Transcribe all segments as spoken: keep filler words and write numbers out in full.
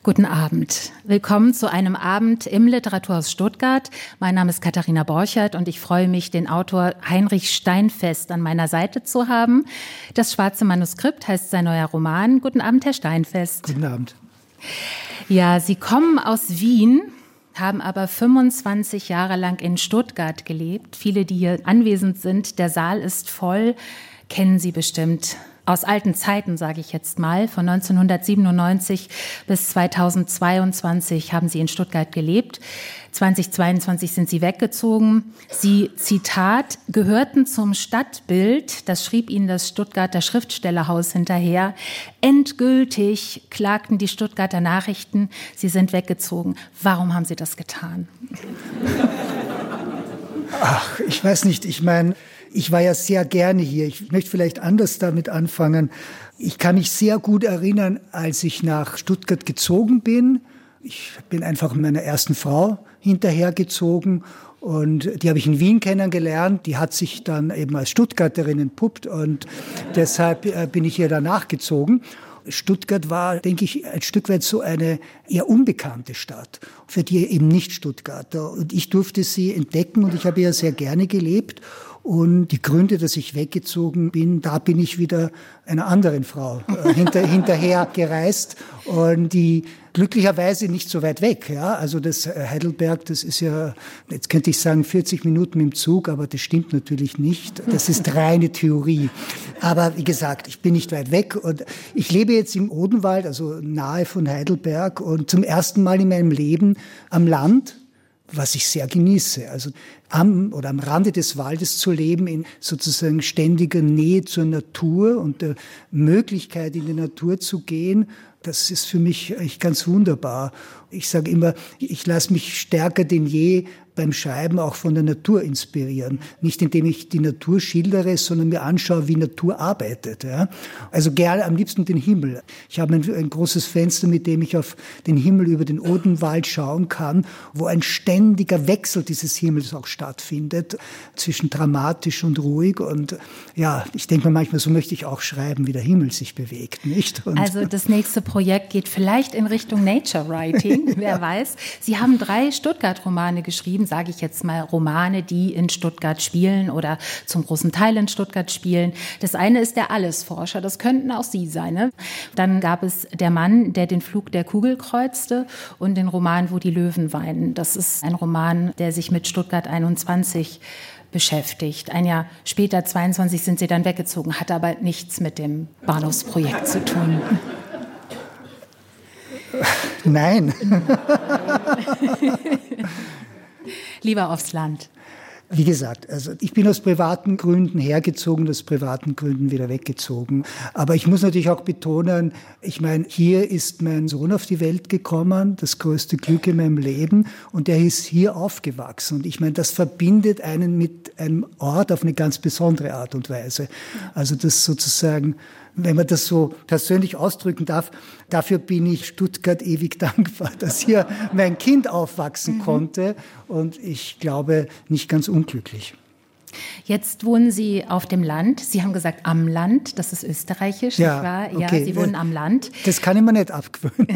Guten Abend. Willkommen zu einem Abend im Literaturhaus Stuttgart. Mein Name ist Katharina Borchert und ich freue mich, den Autor Heinrich Steinfest an meiner Seite zu haben. Das schwarze Manuskript heißt sein neuer Roman. Guten Abend, Herr Steinfest. Guten Abend. Ja, Sie kommen aus Wien, haben aber fünfundzwanzig Jahre lang in Stuttgart gelebt. Viele, die hier anwesend sind, der Saal ist voll, kennen Sie bestimmt. Aus alten Zeiten, sage ich jetzt mal, von neunzehnhundertsiebenundneunzig bis zweitausendzweiundzwanzig haben Sie in Stuttgart gelebt. zweitausendzweiundzwanzig sind Sie weggezogen. Sie, Zitat, gehörten zum Stadtbild, das schrieb Ihnen das Stuttgarter Schriftstellerhaus hinterher. Endgültig klagten die Stuttgarter Nachrichten, Sie sind weggezogen. Warum haben Sie das getan? Ach, ich weiß nicht, ich meine... Ich war ja sehr gerne hier. Ich möchte vielleicht anders damit anfangen. Ich kann mich sehr gut erinnern, als ich nach Stuttgart gezogen bin. Ich bin einfach meiner ersten Frau hinterhergezogen und die habe ich in Wien kennengelernt. Die hat sich dann eben als Stuttgarterin entpuppt und deshalb bin ich hier danach gezogen. Stuttgart war, denke ich, ein Stück weit so eine eher unbekannte Stadt, für die eben nicht Stuttgarter. Und ich durfte sie entdecken und ich habe ja sehr gerne gelebt. Und die Gründe, dass ich weggezogen bin, da bin ich wieder einer anderen Frau äh, hinter, hinterher gereist und die glücklicherweise nicht so weit weg. Ja, also das Heidelberg, das ist ja, jetzt könnte ich sagen vierzig Minuten mit dem Zug, aber das stimmt natürlich nicht. Das ist reine Theorie. Aber wie gesagt, ich bin nicht weit weg und ich lebe jetzt im Odenwald, also nahe von Heidelberg und zum ersten Mal in meinem Leben am Land, was ich sehr genieße. Also am oder am Rande des Waldes zu leben, in sozusagen ständiger Nähe zur Natur und der Möglichkeit, in die Natur zu gehen, das ist für mich echt ganz wunderbar. Ich sage immer, ich lasse mich stärker denn je beim Schreiben auch von der Natur inspirieren. Nicht indem ich die Natur schildere, sondern mir anschaue, wie Natur arbeitet. Ja? Also gerne am liebsten den Himmel. Ich habe ein, ein großes Fenster, mit dem ich auf den Himmel über den Odenwald schauen kann, wo ein ständiger Wechsel dieses Himmels auch stattfindet, zwischen dramatisch und ruhig. Und ja, ich denke mir manchmal, so möchte ich auch schreiben, wie der Himmel sich bewegt. Nicht? Und also das nächste Projekt geht vielleicht in Richtung Nature Writing, wer weiß. Sie haben drei Stuttgart-Romane geschrieben, sage ich jetzt mal, Romane, die in Stuttgart spielen oder zum großen Teil in Stuttgart spielen. Das eine ist der Allesforscher, das könnten auch Sie sein. Ne? Dann gab es Der Mann, der den Flug der Kugel kreuzte und den Roman Wo die Löwen weinen. Das ist ein Roman, der sich mit Stuttgart einundzwanzig beschäftigt. Ein Jahr später, zweiundzwanzig, sind Sie dann weggezogen, hat aber nichts mit dem Bahnhofsprojekt zu tun. Nein. Lieber aufs Land. Wie gesagt, also ich bin aus privaten Gründen hergezogen, aus privaten Gründen wieder weggezogen. Aber ich muss natürlich auch betonen, ich meine, hier ist mein Sohn auf die Welt gekommen, das größte Glück in meinem Leben, und der ist hier aufgewachsen. Und ich meine, das verbindet einen mit einem Ort auf eine ganz besondere Art und Weise. Also das sozusagen, wenn man das so persönlich ausdrücken darf, dafür bin ich Stuttgart ewig dankbar, dass hier mein Kind aufwachsen mhm. konnte und ich glaube, nicht ganz unglücklich. Jetzt wohnen Sie auf dem Land. Sie haben gesagt am Land, das ist österreichisch, ja, nicht wahr? Ja, okay. Sie wohnen am Land. Das kann ich mir nicht abgewöhnen.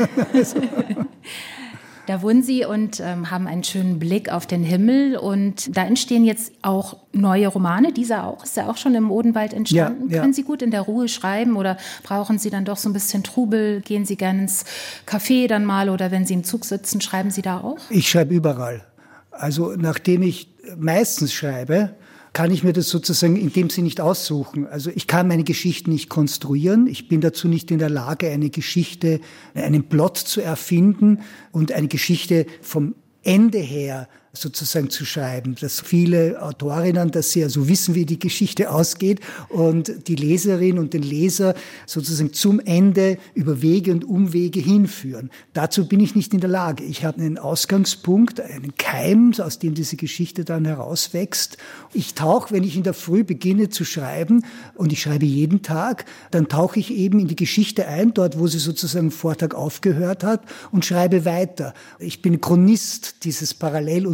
Da wohnen Sie und ähm, haben einen schönen Blick auf den Himmel und da entstehen jetzt auch neue Romane. Dieser auch, ist ja auch schon im Odenwald entstanden. Ja, ja. Können Sie gut in der Ruhe schreiben oder brauchen Sie dann doch so ein bisschen Trubel? Gehen Sie gerne ins Café dann mal oder wenn Sie im Zug sitzen, schreiben Sie da auch? Ich schreibe überall. Also nachdem ich meistens schreibe, kann ich mir das sozusagen in dem Sinne nicht aussuchen. Also ich kann meine Geschichten nicht konstruieren. Ich bin dazu nicht in der Lage, eine Geschichte, einen Plot zu erfinden und eine Geschichte vom Ende her sozusagen zu schreiben, dass viele Autorinnen, dass sie also wissen, wie die Geschichte ausgeht und die Leserin und den Leser sozusagen zum Ende über Wege und Umwege hinführen. Dazu bin ich nicht in der Lage. Ich habe einen Ausgangspunkt, einen Keim, aus dem diese Geschichte dann herauswächst. Ich tauche, wenn ich in der Früh beginne zu schreiben, und ich schreibe jeden Tag, dann tauche ich eben in die Geschichte ein, dort, wo sie sozusagen Vortag aufgehört hat, und schreibe weiter. Ich bin Chronist dieses Paralleluniversums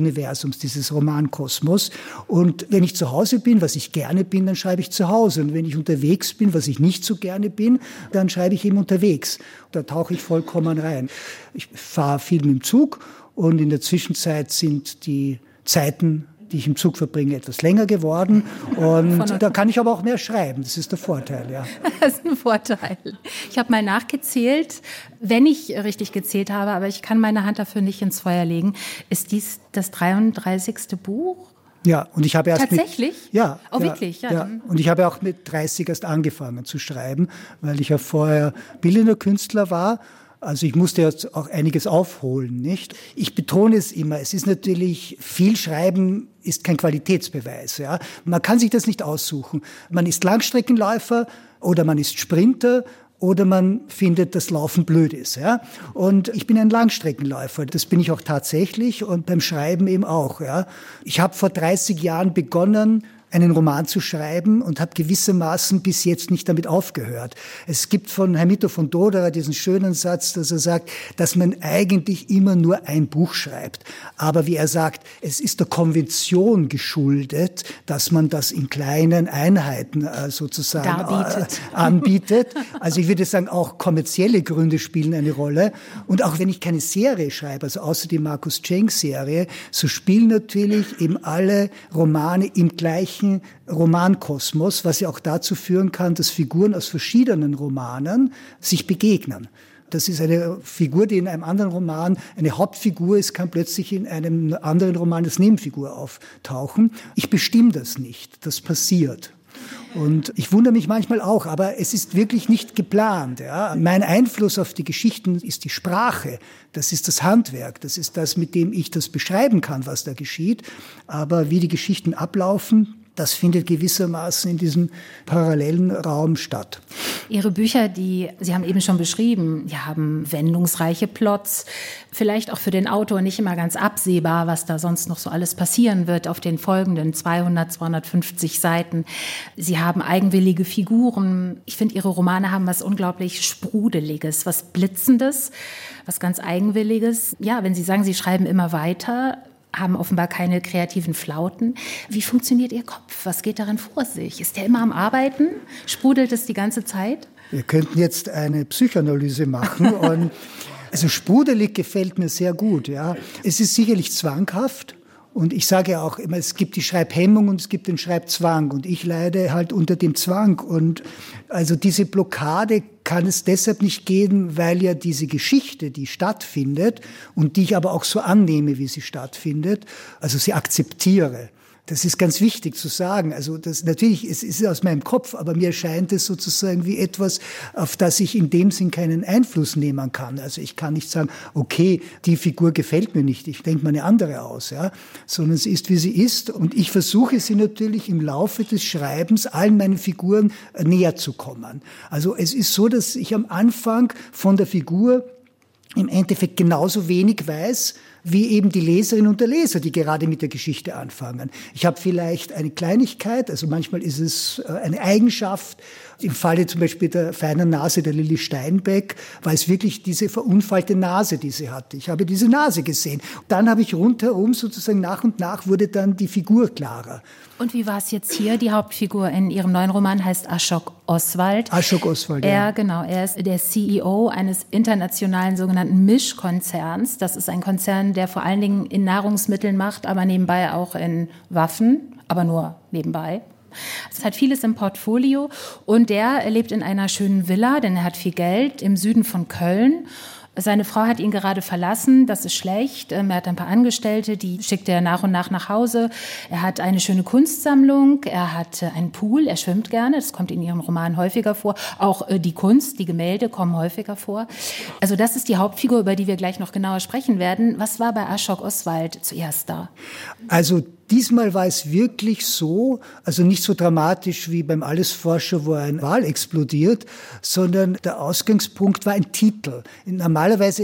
Romanuniversums, dieses Romankosmos. Und wenn ich zu Hause bin, was ich gerne bin, dann schreibe ich zu Hause. Und wenn ich unterwegs bin, was ich nicht so gerne bin, dann schreibe ich eben unterwegs. Da tauche ich vollkommen rein. Ich fahre viel mit dem Zug und in der Zwischenzeit sind die Zeiten, die ich im Zug verbringe, etwas länger geworden. Und da kann ich aber auch mehr schreiben. Das ist der Vorteil, ja. Das ist ein Vorteil. Ich habe mal nachgezählt, wenn ich richtig gezählt habe, aber ich kann meine Hand dafür nicht ins Feuer legen. Ist dies das dreiunddreißigste Buch? Ja, und ich habe erst Tatsächlich? Mit, ja. Oh, ja, wirklich? Ja. ja. Und ich habe auch mit dreißig erst angefangen zu schreiben, weil ich ja vorher bildender Künstler war. Also ich musste jetzt auch einiges aufholen, nicht? Ich betone es immer, es ist natürlich, viel Schreiben ist kein Qualitätsbeweis, ja. Man kann sich das nicht aussuchen. Man ist Langstreckenläufer oder man ist Sprinter oder man findet, dass Laufen blöd ist, ja. Und ich bin ein Langstreckenläufer, das bin ich auch tatsächlich und beim Schreiben eben auch, ja. Ich habe vor dreißig Jahren begonnen, einen Roman zu schreiben und habe gewissermaßen bis jetzt nicht damit aufgehört. Es gibt von Hermito von Doderer diesen schönen Satz, dass er sagt, dass man eigentlich immer nur ein Buch schreibt. Aber wie er sagt, es ist der Konvention geschuldet, dass man das in kleinen Einheiten äh, sozusagen Darbietet. äh, anbietet. Also ich würde sagen, auch kommerzielle Gründe spielen eine Rolle. Und auch wenn ich keine Serie schreibe, also außer die Markus Cenk-Serie, so spielen natürlich eben alle Romane im gleichen Romankosmos, was ja auch dazu führen kann, dass Figuren aus verschiedenen Romanen sich begegnen. Das ist eine Figur, die in einem anderen Roman eine Hauptfigur ist, kann plötzlich in einem anderen Roman als Nebenfigur auftauchen. Ich bestimme das nicht, das passiert. Und ich wundere mich manchmal auch, aber es ist wirklich nicht geplant. Ja. Mein Einfluss auf die Geschichten ist die Sprache, das ist das Handwerk, das ist das, mit dem ich das beschreiben kann, was da geschieht. Aber wie die Geschichten ablaufen, das findet gewissermaßen in diesem parallelen Raum statt. Ihre Bücher, die Sie haben eben schon beschrieben, die haben wendungsreiche Plots, vielleicht auch für den Autor nicht immer ganz absehbar, was da sonst noch so alles passieren wird auf den folgenden zweihundert, zweihundertfünfzig Seiten. Sie haben eigenwillige Figuren. Ich finde, Ihre Romane haben was unglaublich Sprudeliges, was Blitzendes, was ganz Eigenwilliges. Ja, wenn Sie sagen, Sie schreiben immer weiter, haben offenbar keine kreativen Flauten. Wie funktioniert Ihr Kopf? Was geht darin vor sich? Ist der immer am Arbeiten? Sprudelt es die ganze Zeit? Wir könnten jetzt eine Psychoanalyse machen. Und also sprudelig gefällt mir sehr gut. Ja. Es ist sicherlich zwanghaft. Und ich sage ja auch immer, es gibt die Schreibhemmung und es gibt den Schreibzwang. Und ich leide halt unter dem Zwang. Und also diese Blockade kann es deshalb nicht geben, weil ja diese Geschichte, die stattfindet und die ich aber auch so annehme, wie sie stattfindet, also sie akzeptiere. Das ist ganz wichtig zu sagen. Also das natürlich, es ist aus meinem Kopf, aber mir scheint es sozusagen wie etwas, auf das ich in dem Sinn keinen Einfluss nehmen kann. Also ich kann nicht sagen, okay, die Figur gefällt mir nicht, ich denke mir eine andere aus, ja, sondern sie ist, wie sie ist. Und ich versuche sie natürlich im Laufe des Schreibens allen meinen Figuren näher zu kommen. Also es ist so, dass ich am Anfang von der Figur im Endeffekt genauso wenig weiß, wie eben die Leserinnen und der Leser, die gerade mit der Geschichte anfangen. Ich habe vielleicht eine Kleinigkeit, also manchmal ist es eine Eigenschaft. Im Falle zum Beispiel der feinen Nase der Lilli Steinbeck war es wirklich diese verunfallte Nase, die sie hatte. Ich habe diese Nase gesehen. Dann habe ich rundherum sozusagen nach und nach wurde dann die Figur klarer. Und wie war es jetzt hier? Die Hauptfigur in Ihrem neuen Roman heißt Ashok Oswald. Ashok Oswald, ja. Er, genau, er ist der C E O eines internationalen sogenannten Mischkonzerns. Das ist ein Konzern, der vor allen Dingen in Nahrungsmitteln macht, aber nebenbei auch in Waffen, aber nur nebenbei. Es hat vieles im Portfolio und der lebt in einer schönen Villa, denn er hat viel Geld im Süden von Köln. Seine Frau hat ihn gerade verlassen, das ist schlecht. Er hat ein paar Angestellte, die schickt er nach und nach nach Hause. Er hat eine schöne Kunstsammlung, er hat einen Pool, er schwimmt gerne, das kommt in Ihrem Roman häufiger vor. Auch die Kunst, die Gemälde kommen häufiger vor. Also das ist die Hauptfigur, über die wir gleich noch genauer sprechen werden. Was war bei Ashok Oswald zuerst da? Also diesmal war es wirklich so, also nicht so dramatisch wie beim Allesforscher, wo ein Wal explodiert, sondern der Ausgangspunkt war ein Titel. Normalerweise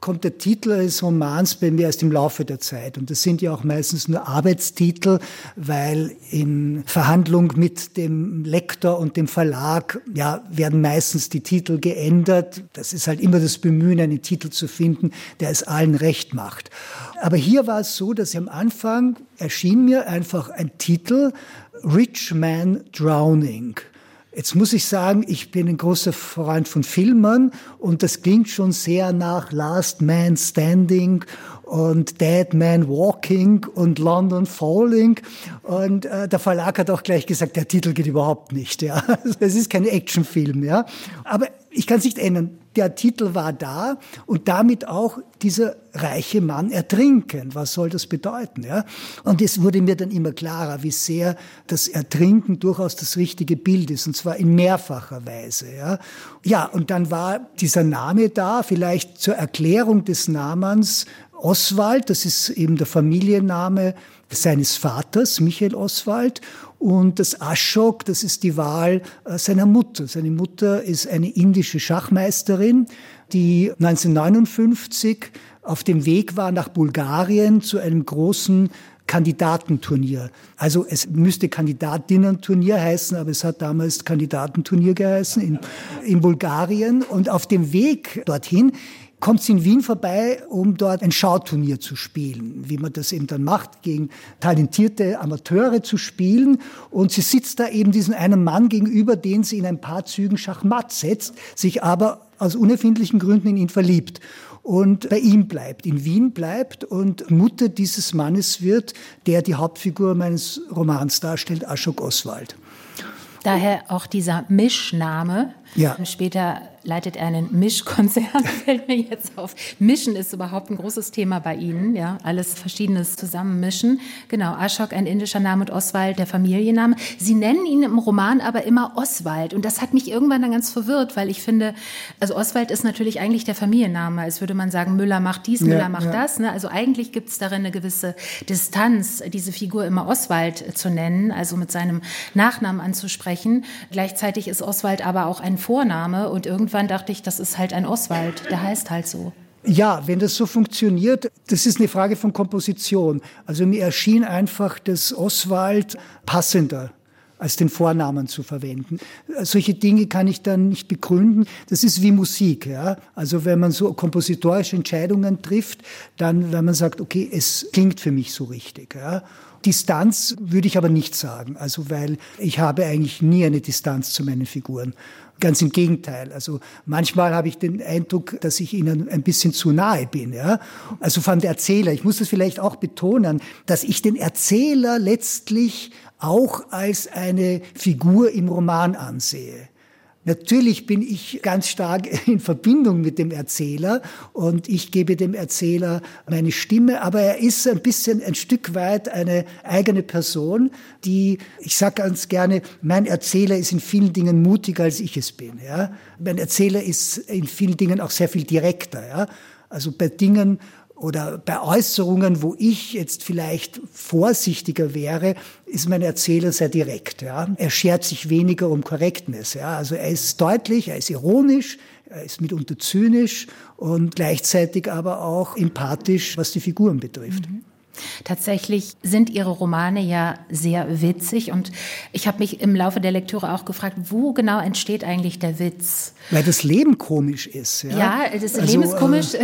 kommt der Titel eines Romans bei mir erst im Laufe der Zeit. Und das sind ja auch meistens nur Arbeitstitel, weil in Verhandlung mit dem Lektor und dem Verlag ja, werden meistens die Titel geändert. Das ist halt immer das Bemühen, einen Titel zu finden, der es allen recht macht. Aber hier war es so, dass am Anfang erschien mir einfach ein Titel, Rich Man Drowning. Jetzt muss ich sagen, ich bin ein großer Freund von Filmern und das klingt schon sehr nach Last Man Standing und Dead Man Walking und London Falling. Und äh, der Verlag hat auch gleich gesagt, der Titel geht überhaupt nicht. Ja, es ist kein Actionfilm. Ja, aber ich kann es nicht ändern. Der Titel war da und damit auch dieser reiche Mann ertrinken. Was soll das bedeuten? Ja? Und es wurde mir dann immer klarer, wie sehr das Ertrinken durchaus das richtige Bild ist, und zwar in mehrfacher Weise. Ja, ja, und dann war dieser Name da, vielleicht zur Erklärung des Namens Oswald, das ist eben der Familienname seines Vaters, Michael Oswald. Und das Ashok, das ist die Wahl äh, seiner Mutter. Seine Mutter ist eine indische Schachmeisterin, die neunzehnhundertneunundfünfzig auf dem Weg war nach Bulgarien zu einem großen Kandidatenturnier. Also es müsste Kandidatinnen-Turnier heißen, aber es hat damals Kandidatenturnier geheißen in, in Bulgarien. Und auf dem Weg dorthin kommt sie in Wien vorbei, um dort ein Schauturnier zu spielen, wie man das eben dann macht, gegen talentierte Amateure zu spielen. Und sie sitzt da eben diesem einen Mann gegenüber, den sie in ein paar Zügen schachmatt setzt, sich aber aus unerfindlichen Gründen in ihn verliebt und bei ihm bleibt, in Wien bleibt und Mutter dieses Mannes wird, der die Hauptfigur meines Romans darstellt, Ashok Oswald. Daher auch dieser Mischname. Ja. Später leitet er einen Mischkonzern, fällt mir jetzt auf. Mischen ist überhaupt ein großes Thema bei Ihnen, ja, alles Verschiedenes zusammenmischen. Genau, Ashok, ein indischer Name, und Oswald, der Familienname. Sie nennen ihn im Roman aber immer Oswald, und das hat mich irgendwann dann ganz verwirrt, weil ich finde, also Oswald ist natürlich eigentlich der Familienname, als würde man sagen, Müller macht dies, Müller ja, macht ja. das, ne? Also eigentlich gibt es darin eine gewisse Distanz, diese Figur immer Oswald zu nennen, also mit seinem Nachnamen anzusprechen. Gleichzeitig ist Oswald aber auch ein Vorname, und irgendwann dachte ich, das ist halt ein Oswald, der heißt halt so. Ja, wenn das so funktioniert, das ist eine Frage von Komposition. Also mir erschien einfach das Oswald passender, als den Vornamen zu verwenden. Solche Dinge kann ich dann nicht begründen. Das ist wie Musik, ja. Also wenn man so kompositorische Entscheidungen trifft, dann, wenn man sagt, okay, es klingt für mich so richtig, ja. Distanz würde ich aber nicht sagen, also weil ich habe eigentlich nie eine Distanz zu meinen Figuren. Ganz im Gegenteil. Also manchmal habe ich den Eindruck, dass ich ihnen ein bisschen zu nahe bin. Ja? Also von der Erzähler. Ich muss das vielleicht auch betonen, dass ich den Erzähler letztlich auch als eine Figur im Roman ansehe. Natürlich bin ich ganz stark in Verbindung mit dem Erzähler und ich gebe dem Erzähler meine Stimme, aber er ist ein bisschen ein Stück weit eine eigene Person, die, ich sage ganz gerne, mein Erzähler ist in vielen Dingen mutiger, als ich es bin. Ja? Mein Erzähler ist in vielen Dingen auch sehr viel direkter. Ja? Also bei Dingen oder bei Äußerungen, wo ich jetzt vielleicht vorsichtiger wäre, ist mein Erzähler sehr direkt. Ja. Er schert sich weniger um Correctness. Ja. Also er ist deutlich, er ist ironisch, er ist mitunter zynisch und gleichzeitig aber auch empathisch, was die Figuren betrifft. Mhm. Tatsächlich sind Ihre Romane ja sehr witzig, und ich habe mich im Laufe der Lektüre auch gefragt, wo genau entsteht eigentlich der Witz? Weil das Leben komisch ist. Ja, ja das also, Leben ist komisch.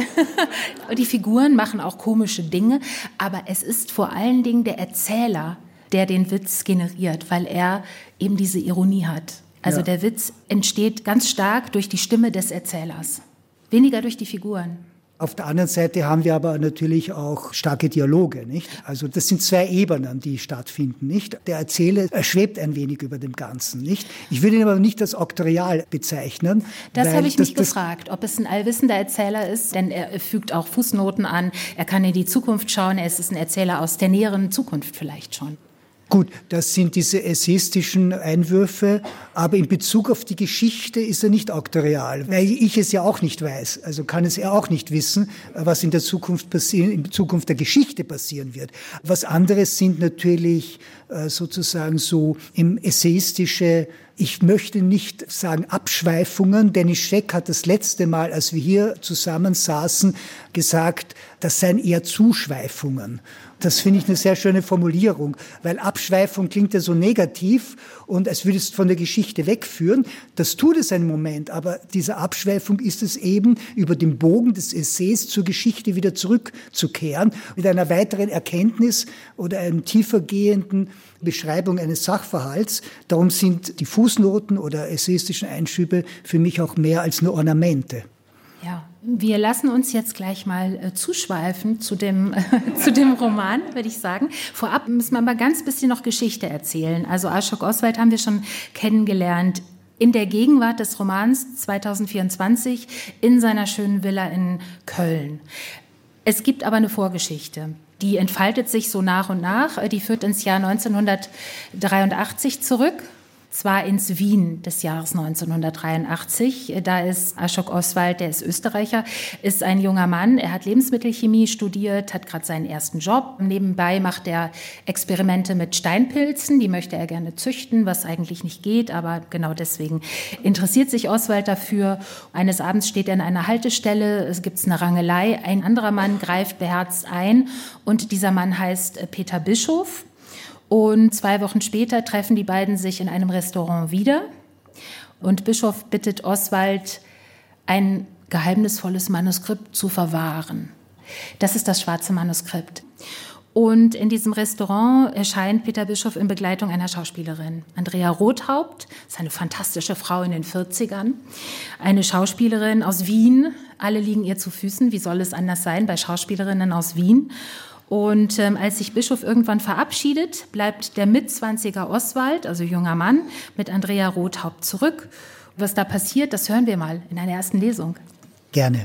Äh Die Figuren machen auch komische Dinge, aber es ist vor allen Dingen der Erzähler, der den Witz generiert, weil er eben diese Ironie hat. Also ja. Der Witz entsteht ganz stark durch die Stimme des Erzählers, weniger durch die Figuren. Auf der anderen Seite haben wir aber natürlich auch starke Dialoge, nicht? Also das sind zwei Ebenen, die stattfinden, nicht? Der Erzähler schwebt ein wenig über dem Ganzen, nicht? Ich würde ihn aber nicht als Auktorial bezeichnen. Das habe ich mich das, gefragt, ob es ein allwissender Erzähler ist, denn er fügt auch Fußnoten an, er kann in die Zukunft schauen, er ist ein Erzähler aus der näheren Zukunft vielleicht schon. Gut, das sind diese essayistischen Einwürfe, aber in Bezug auf die Geschichte ist er nicht auktorial, weil ich es ja auch nicht weiß. Also kann es er auch nicht wissen, was in der Zukunft passieren, in Zukunft der Geschichte passieren wird. Was anderes sind natürlich äh, sozusagen so im essayistische, ich möchte nicht sagen Abschweifungen. Dennis Scheck hat das letzte Mal, als wir hier zusammensaßen, gesagt, das seien eher Zuschweifungen. Das finde ich eine sehr schöne Formulierung, weil Abschweifung klingt ja so negativ und als würde es von der Geschichte wegführen. Das tut es einen Moment, aber diese Abschweifung ist es eben, über den Bogen des Essays zur Geschichte wieder zurückzukehren, mit einer weiteren Erkenntnis oder einem tiefergehenden Beschreibung eines Sachverhalts. Darum sind die Fußnoten oder essayistischen Einschübe für mich auch mehr als nur Ornamente. Ja, wir lassen uns jetzt gleich mal äh, zuschweifen zu dem, äh, zu dem Roman, würde ich sagen. Vorab müssen wir mal ganz bisschen noch Geschichte erzählen. Also Ashok Oswald haben wir schon kennengelernt in der Gegenwart des Romans zwanzig vierundzwanzig in seiner schönen Villa in Köln. Es gibt aber eine Vorgeschichte. Die entfaltet sich so nach und nach. Die führt ins Jahr neunzehnhundertdreiundachtzig zurück. Zwar ins Wien des Jahres neunzehnhundertdreiundachtzig. Da ist Ashok Oswald, der ist Österreicher, ist ein junger Mann. Er hat Lebensmittelchemie studiert, hat gerade seinen ersten Job. Nebenbei macht er Experimente mit Steinpilzen. Die möchte er gerne züchten, was eigentlich nicht geht. Aber genau deswegen interessiert sich Oswald dafür. Eines Abends steht er an einer Haltestelle. Es gibt eine Rangelei. Ein anderer Mann greift beherzt ein. Und dieser Mann heißt Peter Bischof. Und zwei Wochen später treffen die beiden sich in einem Restaurant wieder. Und Bischof bittet Oswald, ein geheimnisvolles Manuskript zu verwahren. Das ist das schwarze Manuskript. Und in diesem Restaurant erscheint Peter Bischof in Begleitung einer Schauspielerin. Andrea Rothaupt, ist eine fantastische Frau in den vierzigern. Eine Schauspielerin aus Wien. Alle liegen ihr zu Füßen. Wie soll es anders sein bei Schauspielerinnen aus Wien? Und ähm, als sich Bischof irgendwann verabschiedet, bleibt der Mitzwanziger Oswald, also junger Mann, mit Andrea Rothaupt zurück. Was da passiert, das hören wir mal in einer ersten Lesung. Gerne.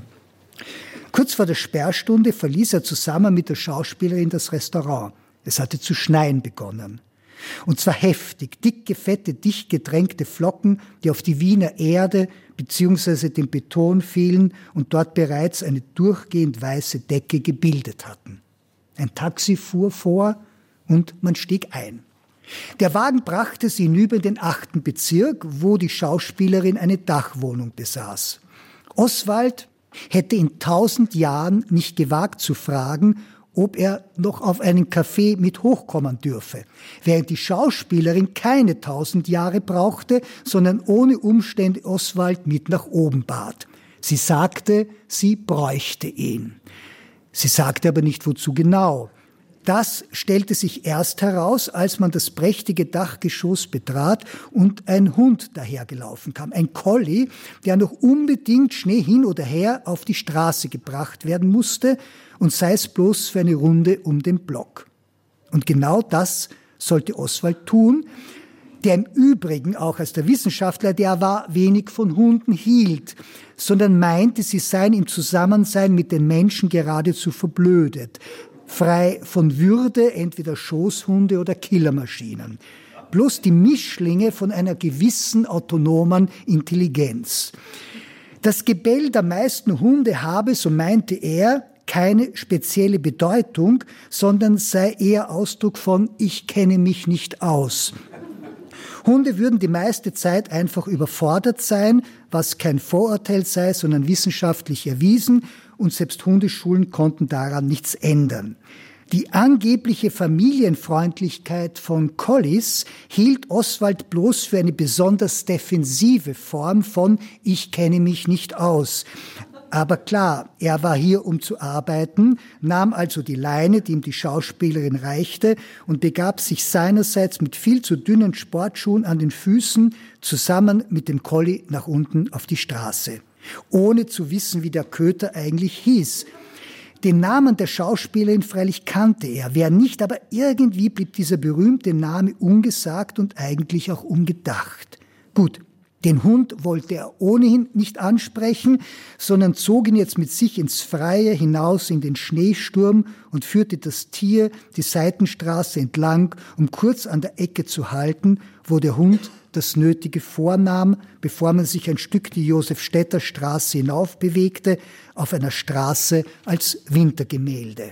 Kurz vor der Sperrstunde verließ er zusammen mit der Schauspielerin das Restaurant. Es hatte zu schneien begonnen. Und zwar heftig, dicke, fette, dicht gedrängte Flocken, die auf die Wiener Erde bzw. den Beton fielen und dort bereits eine durchgehend weiße Decke gebildet hatten. Ein Taxi fuhr vor und man stieg ein. Der Wagen brachte sie hinüber in den achten Bezirk, wo die Schauspielerin eine Dachwohnung besaß. Oswald hätte in tausend Jahren nicht gewagt zu fragen, ob er noch auf einen Kaffee mit hochkommen dürfe, während die Schauspielerin keine tausend Jahre brauchte, sondern ohne Umstände Oswald mit nach oben bat. Sie sagte, sie bräuchte ihn. Sie sagte aber nicht, wozu genau. Das stellte sich erst heraus, als man das prächtige Dachgeschoss betrat und ein Hund dahergelaufen kam. Ein Collie, der noch unbedingt schnell hin oder her auf die Straße gebracht werden musste und sei es bloß für eine Runde um den Block. Und genau das sollte Oswald tun, der im Übrigen auch als der Wissenschaftler, der war, wenig von Hunden hielt, sondern meinte, sie seien im Zusammensein mit den Menschen geradezu verblödet, frei von Würde, entweder Schoßhunde oder Killermaschinen. Bloß die Mischlinge von einer gewissen autonomen Intelligenz. Das Gebell der meisten Hunde habe, so meinte er, keine spezielle Bedeutung, sondern sei eher Ausdruck von „Ich kenne mich nicht aus“. Hunde würden die meiste Zeit einfach überfordert sein, was kein Vorurteil sei, sondern wissenschaftlich erwiesen, und selbst Hundeschulen konnten daran nichts ändern. Die angebliche Familienfreundlichkeit von Collies hielt Oswald bloß für eine besonders defensive Form von „Ich kenne mich nicht aus“. Aber klar, er war hier, um zu arbeiten, nahm also die Leine, die ihm die Schauspielerin reichte, und begab sich seinerseits mit viel zu dünnen Sportschuhen an den Füßen zusammen mit dem Collie nach unten auf die Straße, ohne zu wissen, wie der Köter eigentlich hieß. Den Namen der Schauspielerin freilich kannte er, wer nicht, aber irgendwie blieb dieser berühmte Name ungesagt und eigentlich auch ungedacht. Gut. Den Hund wollte er ohnehin nicht ansprechen, sondern zog ihn jetzt mit sich ins Freie hinaus in den Schneesturm und führte das Tier die Seitenstraße entlang, um kurz an der Ecke zu halten, wo der Hund das Nötige vornahm, bevor man sich ein Stück die Josefstädter Straße hinauf bewegte, auf einer Straße als Wintergemälde.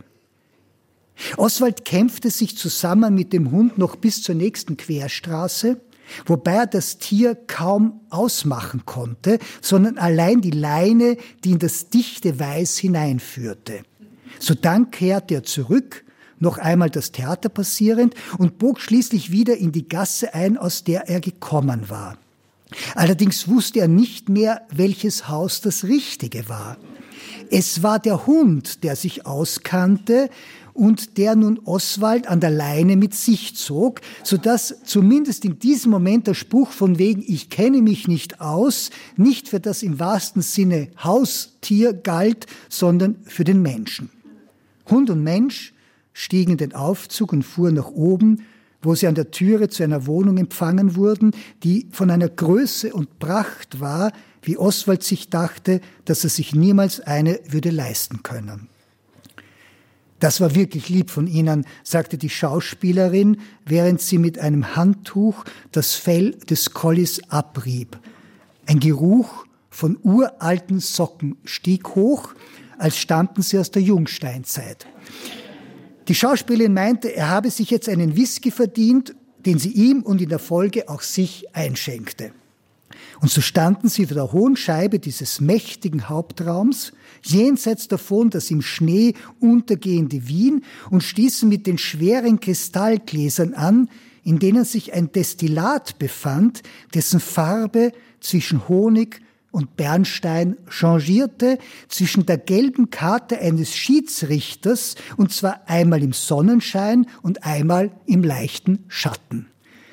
Oswald kämpfte sich zusammen mit dem Hund noch bis zur nächsten Querstraße, wobei er das Tier kaum ausmachen konnte, sondern allein die Leine, die in das dichte Weiß hineinführte. Sodann kehrte er zurück, noch einmal das Theater passierend, und bog schließlich wieder in die Gasse ein, aus der er gekommen war. Allerdings wusste er nicht mehr, welches Haus das Richtige war. Es war der Hund, der sich auskannte und der nun Oswald an der Leine mit sich zog, sodass zumindest in diesem Moment der Spruch von wegen "Ich kenne mich nicht aus" nicht für das im wahrsten Sinne Haustier galt, sondern für den Menschen. Hund und Mensch stiegen in den Aufzug und fuhren nach oben, wo sie an der Türe zu einer Wohnung empfangen wurden, die von einer Größe und Pracht war, wie Oswald sich dachte, dass er sich niemals eine würde leisten können. »Das war wirklich lieb von Ihnen«, sagte die Schauspielerin, während sie mit einem Handtuch das Fell des Collies abrieb. Ein Geruch von uralten Socken stieg hoch, als stammten sie aus der Jungsteinzeit. Die Schauspielerin meinte, er habe sich jetzt einen Whisky verdient, den sie ihm und in der Folge auch sich einschenkte. Und so standen sie vor der hohen Scheibe dieses mächtigen Hauptraums, jenseits davon das im Schnee untergehende Wien, und stießen mit den schweren Kristallgläsern an, in denen sich ein Destillat befand, dessen Farbe zwischen Honig und Bernstein changierte, zwischen der gelben Karte eines Schiedsrichters, und zwar einmal im Sonnenschein und einmal im leichten Schatten.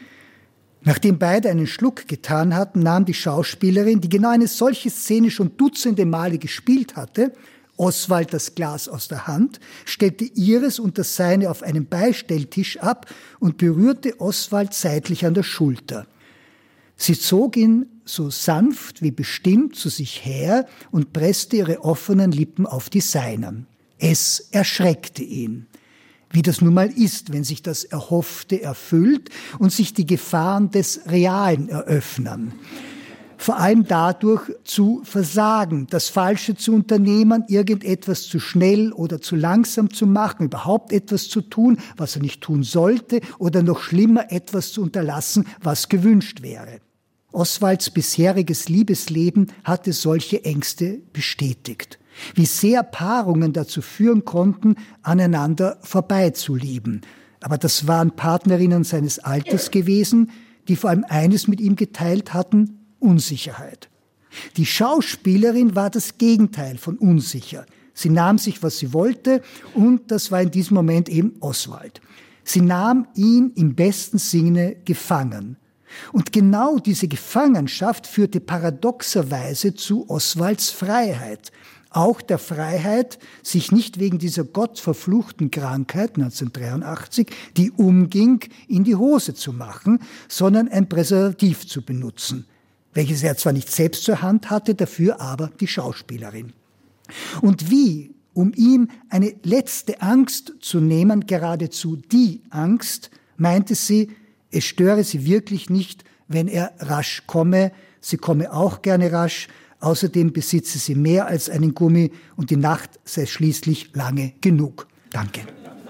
Nachdem beide einen Schluck getan hatten, nahm die Schauspielerin, die genau eine solche Szene schon dutzende Male gespielt hatte, Oswald das Glas aus der Hand, stellte ihres und das seine auf einem Beistelltisch ab und berührte Oswald seitlich an der Schulter. Sie zog ihn so sanft wie bestimmt zu sich her und presste ihre offenen Lippen auf die seinen. Es erschreckte ihn, wie das nun mal ist, wenn sich das Erhoffte erfüllt und sich die Gefahren des Realen eröffnen. Vor allem dadurch zu versagen, das Falsche zu unternehmen, irgendetwas zu schnell oder zu langsam zu machen, überhaupt etwas zu tun, was er nicht tun sollte, oder noch schlimmer, etwas zu unterlassen, was gewünscht wäre. Oswalds bisheriges Liebesleben hatte solche Ängste bestätigt. Wie sehr Paarungen dazu führen konnten, aneinander vorbeizulieben. Aber das waren Partnerinnen seines Alters gewesen, die vor allem eines mit ihm geteilt hatten: Unsicherheit. Die Schauspielerin war das Gegenteil von unsicher. Sie nahm sich, was sie wollte, und das war in diesem Moment eben Oswald. Sie nahm ihn im besten Sinne gefangen. Und genau diese Gefangenschaft führte paradoxerweise zu Oswalds Freiheit. Auch der Freiheit, sich nicht wegen dieser gottverfluchten Krankheit neunzehnhundertdreiundachtzig, die umging, in die Hose zu machen, sondern ein Präservativ zu benutzen, welches er zwar nicht selbst zur Hand hatte, dafür aber die Schauspielerin. Und wie, um ihm eine letzte Angst zu nehmen, geradezu die Angst, meinte sie, es störe sie wirklich nicht, wenn er rasch komme, sie komme auch gerne rasch. Außerdem besitze sie mehr als einen Gummi und die Nacht sei schließlich lange genug. Danke.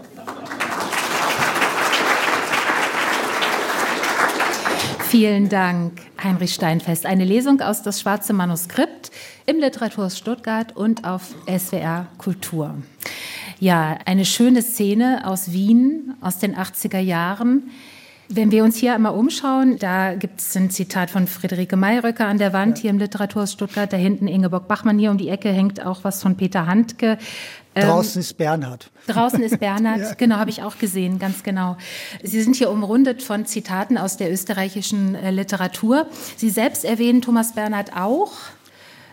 Vielen Dank, Heinrich Steinfest. Eine Lesung aus Das schwarze Manuskript im Literaturhaus Stuttgart und auf S W R Kultur. Ja, eine schöne Szene aus Wien aus den achtziger Jahren. Wenn wir uns hier einmal umschauen, da gibt es ein Zitat von Friederike Mayröcker an der Wand, hier im Literaturhaus Stuttgart. Da hinten Ingeborg Bachmann, hier um die Ecke hängt auch was von Peter Handke. Ähm, draußen ist Bernhard. Draußen ist Bernhard, ja. Genau, habe ich auch gesehen, ganz genau. Sie sind hier umrundet von Zitaten aus der österreichischen äh, Literatur. Sie selbst erwähnen Thomas Bernhard auch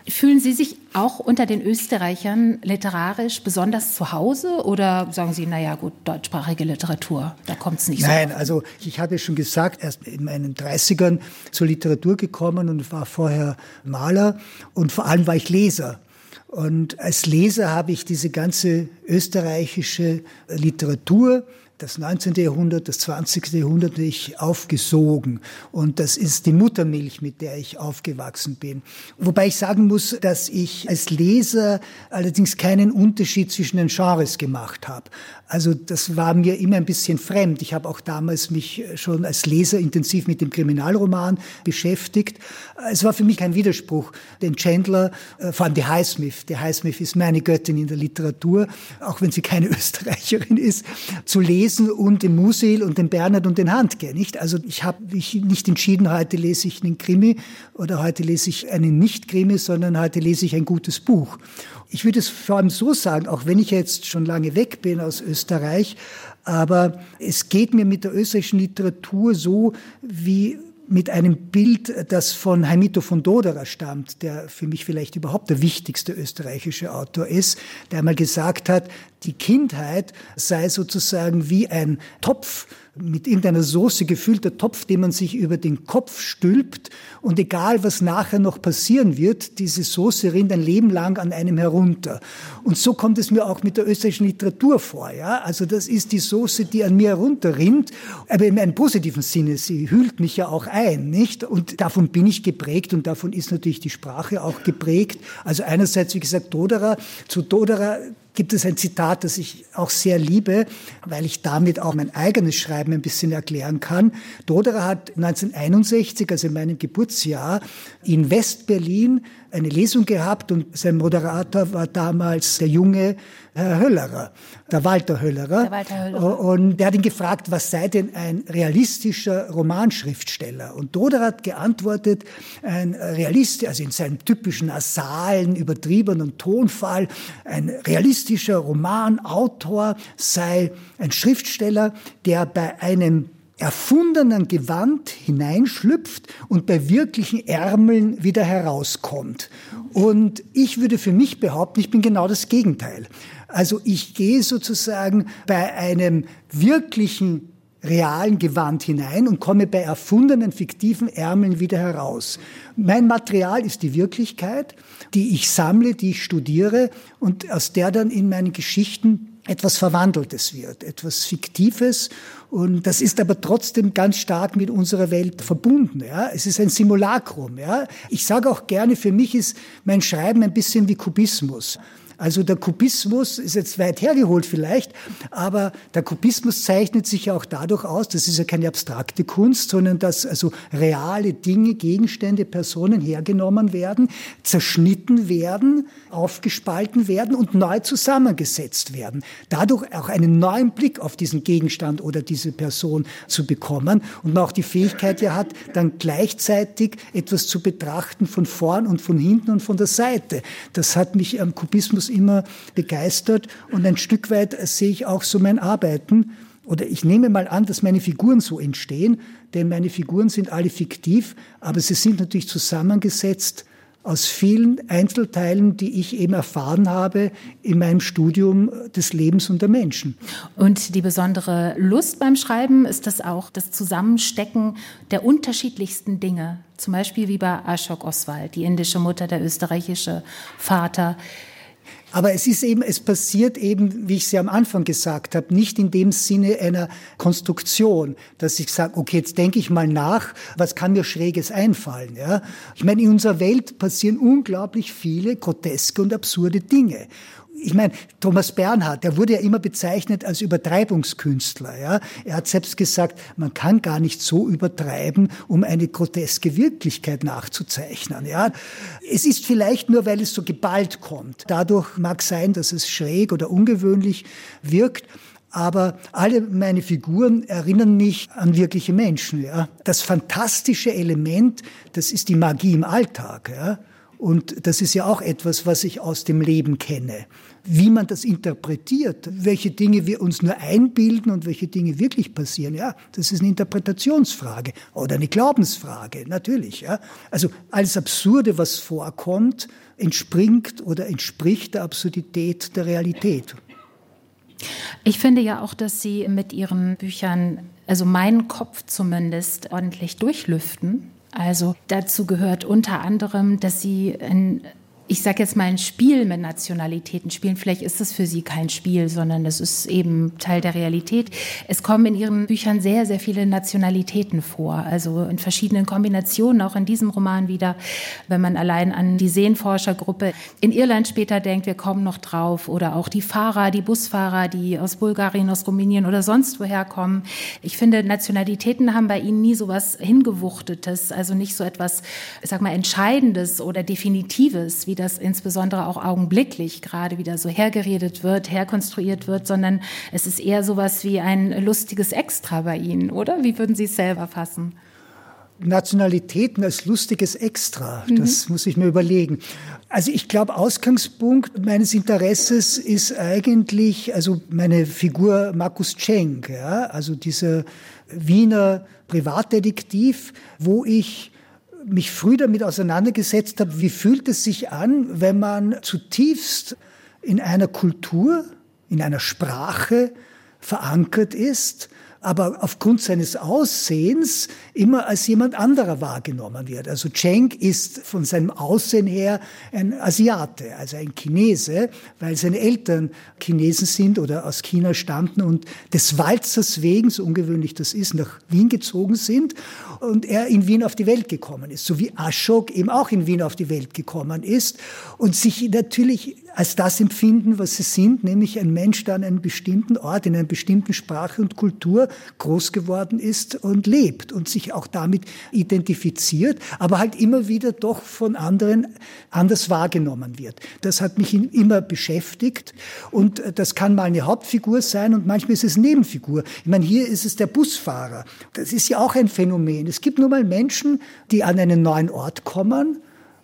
Fühlen Sie sich auch unter den Österreichern literarisch besonders zu Hause oder sagen Sie, naja gut, deutschsprachige Literatur, da kommt es nicht so? Nein, also ich habe schon gesagt, erst in meinen dreißigern zur Literatur gekommen und war vorher Maler und vor allem war ich Leser. Und als Leser habe ich diese ganze österreichische Literatur, das neunzehnte. Jahrhundert, das zwanzigste. Jahrhundert natürlich aufgesogen. Und das ist die Muttermilch, mit der ich aufgewachsen bin. Wobei ich sagen muss, dass ich als Leser allerdings keinen Unterschied zwischen den Genres gemacht habe. Also das war mir immer ein bisschen fremd. Ich habe auch damals mich schon als Leser intensiv mit dem Kriminalroman beschäftigt. Es war für mich kein Widerspruch, den Chandler, vor allem die Highsmith, die Highsmith ist meine Göttin in der Literatur, auch wenn sie keine Österreicherin ist, zu lesen und den Musil und den Bernhard und den Handke, nicht? Also ich habe mich nicht entschieden, heute lese ich einen Krimi oder heute lese ich einen Nicht-Krimi, sondern heute lese ich ein gutes Buch. Ich würde es vor allem so sagen, auch wenn ich jetzt schon lange weg bin aus Österreich, aber es geht mir mit der österreichischen Literatur so wie mit einem Bild, das von Heimito von Doderer stammt, der für mich vielleicht überhaupt der wichtigste österreichische Autor ist, der einmal gesagt hat, die Kindheit sei sozusagen wie ein Topf, mit irgendeiner Soße gefüllter Topf, den man sich über den Kopf stülpt und egal, was nachher noch passieren wird, diese Soße rinnt ein Leben lang an einem herunter. Und so kommt es mir auch mit der österreichischen Literatur vor, ja. Also das ist die Soße, die an mir herunterrinnt, aber in einem positiven Sinne, sie hüllt mich ja auch ein, nicht? Und davon bin ich geprägt und davon ist natürlich die Sprache auch geprägt. Also einerseits, wie gesagt, Doderer, zu Doderer gibt es ein Zitat, das ich auch sehr liebe, weil ich damit auch mein eigenes Schreiben ein bisschen erklären kann. Doderer hat neunzehnhunderteinundsechzig, also in meinem Geburtsjahr, in West-Berlin eine Lesung gehabt und sein Moderator war damals der junge Herr Höllerer, der Walter Höllerer. Der Walter Höllerer. Und der hat ihn gefragt, was sei denn ein realistischer Romanschriftsteller? Und Doderer hat geantwortet, ein Realist, also in seinem typischen nasalen, übertriebenen Tonfall, ein realistischer Romanautor sei ein Schriftsteller, der bei einem erfundenen Gewand hineinschlüpft und bei wirklichen Ärmeln wieder herauskommt. Und ich würde für mich behaupten, ich bin genau das Gegenteil. Also ich gehe sozusagen bei einem wirklichen realen Gewand hinein und komme bei erfundenen, fiktiven Ärmeln wieder heraus. Mein Material ist die Wirklichkeit, die ich sammle, die ich studiere und aus der dann in meinen Geschichten etwas Verwandeltes wird, etwas Fiktives. Und das ist aber trotzdem ganz stark mit unserer Welt verbunden. Ja? Es ist ein Simulacrum. Ja? Ich sage auch gerne, für mich ist mein Schreiben ein bisschen wie Kubismus. Also der Kubismus ist jetzt weit hergeholt vielleicht, aber der Kubismus zeichnet sich ja auch dadurch aus, das ist ja keine abstrakte Kunst, sondern dass also reale Dinge, Gegenstände, Personen hergenommen werden, zerschnitten werden, aufgespalten werden und neu zusammengesetzt werden. Dadurch auch einen neuen Blick auf diesen Gegenstand oder diese Person zu bekommen und man auch die Fähigkeit ja hat, dann gleichzeitig etwas zu betrachten von vorn und von hinten und von der Seite. Das hat mich am Kubismus immer begeistert und ein Stück weit sehe ich auch so mein Arbeiten oder ich nehme mal an, dass meine Figuren so entstehen, denn meine Figuren sind alle fiktiv, aber sie sind natürlich zusammengesetzt aus vielen Einzelteilen, die ich eben erfahren habe in meinem Studium des Lebens und der Menschen. Und die besondere Lust beim Schreiben ist das auch das Zusammenstecken der unterschiedlichsten Dinge, zum Beispiel wie bei Ashok Oswald, die indische Mutter, der österreichische Vater. Aber es ist eben, es passiert eben, wie ich Sie am Anfang gesagt habe, nicht in dem Sinne einer Konstruktion, dass ich sage, okay, jetzt denke ich mal nach, was kann mir Schräges einfallen, ja? Ich meine, in unserer Welt passieren unglaublich viele groteske und absurde Dinge. Ich meine, Thomas Bernhard, der wurde ja immer bezeichnet als Übertreibungskünstler. Ja? Er hat selbst gesagt, man kann gar nicht so übertreiben, um eine groteske Wirklichkeit nachzuzeichnen. Ja? Es ist vielleicht nur, weil es so geballt kommt. Dadurch mag sein, dass es schräg oder ungewöhnlich wirkt. Aber alle meine Figuren erinnern mich an wirkliche Menschen. Ja? Das fantastische Element, das ist die Magie im Alltag. Ja? Und das ist ja auch etwas, was ich aus dem Leben kenne. Wie man das interpretiert, welche Dinge wir uns nur einbilden und welche Dinge wirklich passieren, ja, das ist eine Interpretationsfrage oder eine Glaubensfrage, natürlich. Ja. Also alles Absurde, was vorkommt, entspringt oder entspricht der Absurdität der Realität. Ich finde ja auch, dass Sie mit Ihren Büchern, also meinen Kopf zumindest, ordentlich durchlüften. Also dazu gehört unter anderem, dass Sie ein, ich sage jetzt mal, ein Spiel mit Nationalitäten spielen. Vielleicht ist es für Sie kein Spiel, sondern es ist eben Teil der Realität. Es kommen in Ihren Büchern sehr, sehr viele Nationalitäten vor, also in verschiedenen Kombinationen, auch in diesem Roman wieder. Wenn man allein an die Seenforschergruppe in Irland später denkt, wir kommen noch drauf, oder auch die Fahrer, die Busfahrer, die aus Bulgarien, aus Rumänien oder sonst woher kommen. Ich finde, Nationalitäten haben bei Ihnen nie so was Hingewuchtetes, also nicht so etwas, ich sag mal, Entscheidendes oder Definitives, wie das insbesondere auch augenblicklich gerade wieder so hergeredet wird, herkonstruiert wird, sondern es ist eher sowas wie ein lustiges Extra bei Ihnen, oder? Wie würden Sie es selber fassen? Nationalitäten als lustiges Extra, das mhm. muss ich mir überlegen. Also ich glaube, Ausgangspunkt meines Interesses ist eigentlich, also meine Figur Markus Cenk, ja, also dieser Wiener Privatdetektiv, wo ich mich früh damit auseinandergesetzt habe, wie fühlt es sich an, wenn man zutiefst in einer Kultur, in einer Sprache verankert ist, aber aufgrund seines Aussehens immer als jemand anderer wahrgenommen wird. Also Cenk ist von seinem Aussehen her ein Asiate, also ein Chinese, weil seine Eltern Chinesen sind oder aus China stammten und des Walzers wegen, so ungewöhnlich das ist, nach Wien gezogen sind und er in Wien auf die Welt gekommen ist, so wie Ashok eben auch in Wien auf die Welt gekommen ist und sich natürlich als das empfinden, was sie sind, nämlich ein Mensch, der an einem bestimmten Ort, in einer bestimmten Sprache und Kultur groß geworden ist und lebt und sich auch damit identifiziert, aber halt immer wieder doch von anderen anders wahrgenommen wird. Das hat mich immer beschäftigt und das kann mal eine Hauptfigur sein und manchmal ist es eine Nebenfigur. Ich meine, hier ist es der Busfahrer. Das ist ja auch ein Phänomen. Es gibt nur mal Menschen, die an einen neuen Ort kommen,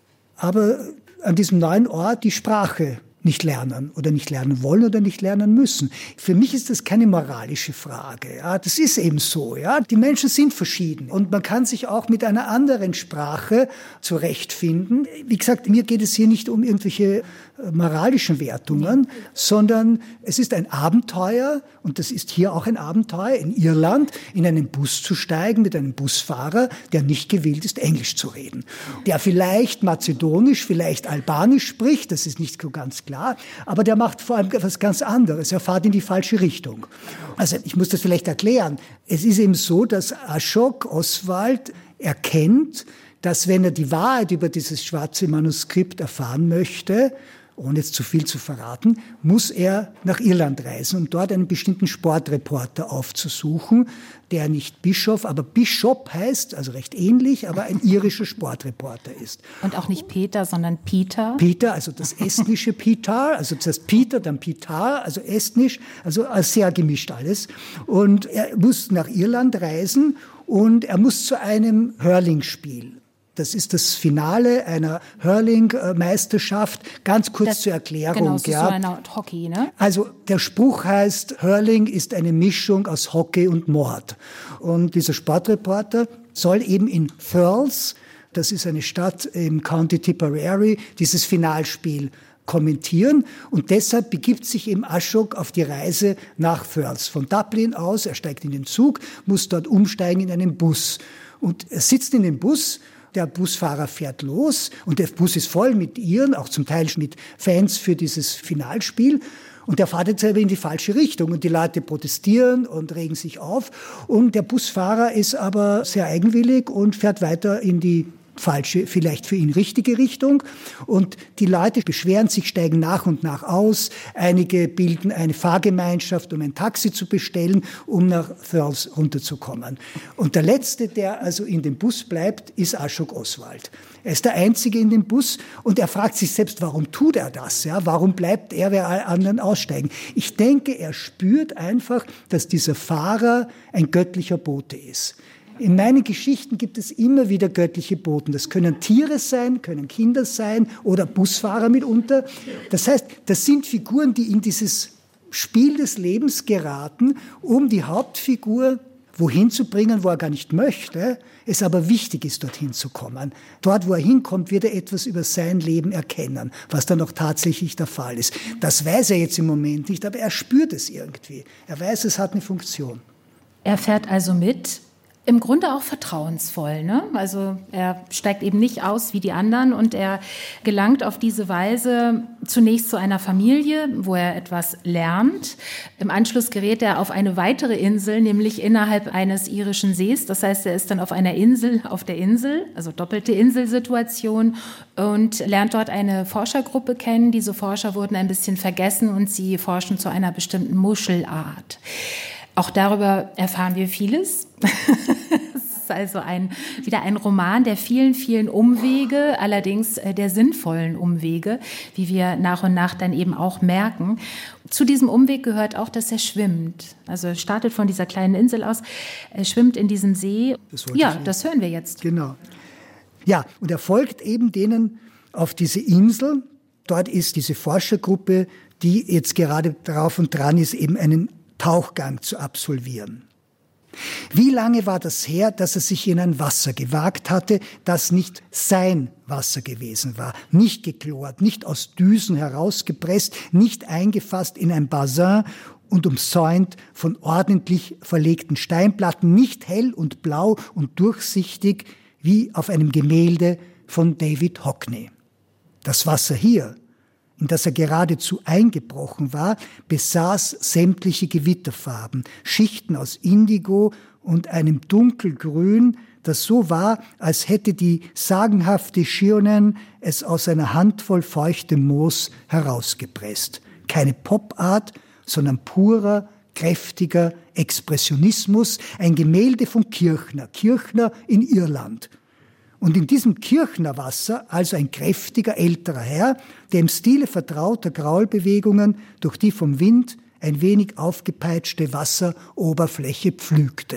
aber an diesem neuen Ort die Sprache nicht lernen oder nicht lernen wollen oder nicht lernen müssen. Für mich ist das keine moralische Frage. Ja, das ist eben so. Ja, die Menschen sind verschieden und man kann sich auch mit einer anderen Sprache zurechtfinden. Wie gesagt, mir geht es hier nicht um irgendwelche moralischen Wertungen, sondern es ist ein Abenteuer und das ist hier auch ein Abenteuer in Irland, in einen Bus zu steigen mit einem Busfahrer, der nicht gewillt ist, Englisch zu reden, der vielleicht Mazedonisch, vielleicht Albanisch spricht, das ist nicht so ganz klar, aber der macht vor allem etwas ganz anderes, er fährt in die falsche Richtung. Also ich muss das vielleicht erklären. Es ist eben so, dass Ashok Oswald erkennt, dass wenn er die Wahrheit über dieses schwarze Manuskript erfahren möchte, ohne jetzt zu viel zu verraten, muss er nach Irland reisen, um dort einen bestimmten Sportreporter aufzusuchen, der nicht Bischof, aber Bishop heißt, also recht ähnlich, aber ein irischer Sportreporter ist. Und auch nicht Peter, sondern Peter? Peter, also das estnische Peter, also zuerst Peter, dann Petar, also estnisch, also sehr gemischt alles. Und er muss nach Irland reisen und er muss zu einem Hurling-Spiel. Das ist das Finale einer Hurling-Meisterschaft. Ganz kurz das, zur Erklärung. Genau, es ist ja. so eine Art Hockey, ne? Also der Spruch heißt, Hurling ist eine Mischung aus Hockey und Mord. Und dieser Sportreporter soll eben in Thurles, das ist eine Stadt im County Tipperary, dieses Finalspiel kommentieren und deshalb begibt sich eben Ashok auf die Reise nach Thurles. Von Dublin aus, er steigt in den Zug, muss dort umsteigen in einen Bus. Und er sitzt in dem Bus. Der Busfahrer fährt los und der Bus ist voll mit Iren, auch zum Teil mit Fans für dieses Finalspiel. Und der fährt jetzt aber in die falsche Richtung und die Leute protestieren und regen sich auf. Und der Busfahrer ist aber sehr eigenwillig und fährt weiter in die falsche, vielleicht für ihn richtige Richtung. Und die Leute beschweren sich, steigen nach und nach aus. Einige bilden eine Fahrgemeinschaft, um ein Taxi zu bestellen, um nach Thurles runterzukommen. Und der Letzte, der also in dem Bus bleibt, ist Ashok Oswald. Er ist der Einzige in dem Bus und er fragt sich selbst, warum tut er das? Ja? Warum bleibt er, wer alle anderen aussteigen? Ich denke, er spürt einfach, dass dieser Fahrer ein göttlicher Bote ist. In meinen Geschichten gibt es immer wieder göttliche Boten. Das können Tiere sein, können Kinder sein oder Busfahrer mitunter. Das heißt, das sind Figuren, die in dieses Spiel des Lebens geraten, um die Hauptfigur wohin zu bringen, wo er gar nicht möchte, es aber wichtig ist, dorthin zu kommen. Dort, wo er hinkommt, wird er etwas über sein Leben erkennen, was dann auch tatsächlich der Fall ist. Das weiß er jetzt im Moment nicht, aber er spürt es irgendwie. Er weiß, es hat eine Funktion. Er fährt also mit, im Grunde auch vertrauensvoll, ne? Also er steigt eben nicht aus wie die anderen und er gelangt auf diese Weise zunächst zu einer Familie, wo er etwas lernt. Im Anschluss gerät er auf eine weitere Insel, nämlich innerhalb eines irischen Sees. Das heißt, er ist dann auf einer Insel auf der Insel, also doppelte Inselsituation, und lernt dort eine Forschergruppe kennen. Diese Forscher wurden ein bisschen vergessen und sie forschen zu einer bestimmten Muschelart. Auch darüber erfahren wir vieles. Es ist also ein, wieder ein Roman der vielen, vielen Umwege, allerdings der sinnvollen Umwege, wie wir nach und nach dann eben auch merken. Zu diesem Umweg gehört auch, dass er schwimmt. Also er startet von dieser kleinen Insel aus, er schwimmt in diesem See. Das ja, das hören wir jetzt. Genau. Ja, und er folgt eben denen auf diese Insel. Dort ist diese Forschergruppe, die jetzt gerade drauf und dran ist, eben einen Tauchgang zu absolvieren. Wie lange war das her, dass er sich in ein Wasser gewagt hatte, das nicht sein Wasser gewesen war, nicht geklort, nicht aus Düsen herausgepresst, nicht eingefasst in ein Bassin und umsäumt von ordentlich verlegten Steinplatten, nicht hell und blau und durchsichtig wie auf einem Gemälde von David Hockney. Das Wasser hier, in das er geradezu eingebrochen war, besaß sämtliche Gewitterfarben, Schichten aus Indigo und einem Dunkelgrün, das so war, als hätte die sagenhafte Chionen es aus einer Handvoll feuchtem Moos herausgepresst. Keine Pop-Art, sondern purer, kräftiger Expressionismus, ein Gemälde von Kirchner, Kirchner in Irland. Und in diesem Kirchnerwasser, also ein kräftiger älterer Herr, der im Stile vertrauter Graulbewegungen durch die vom Wind ein wenig aufgepeitschte Wasseroberfläche pflügte.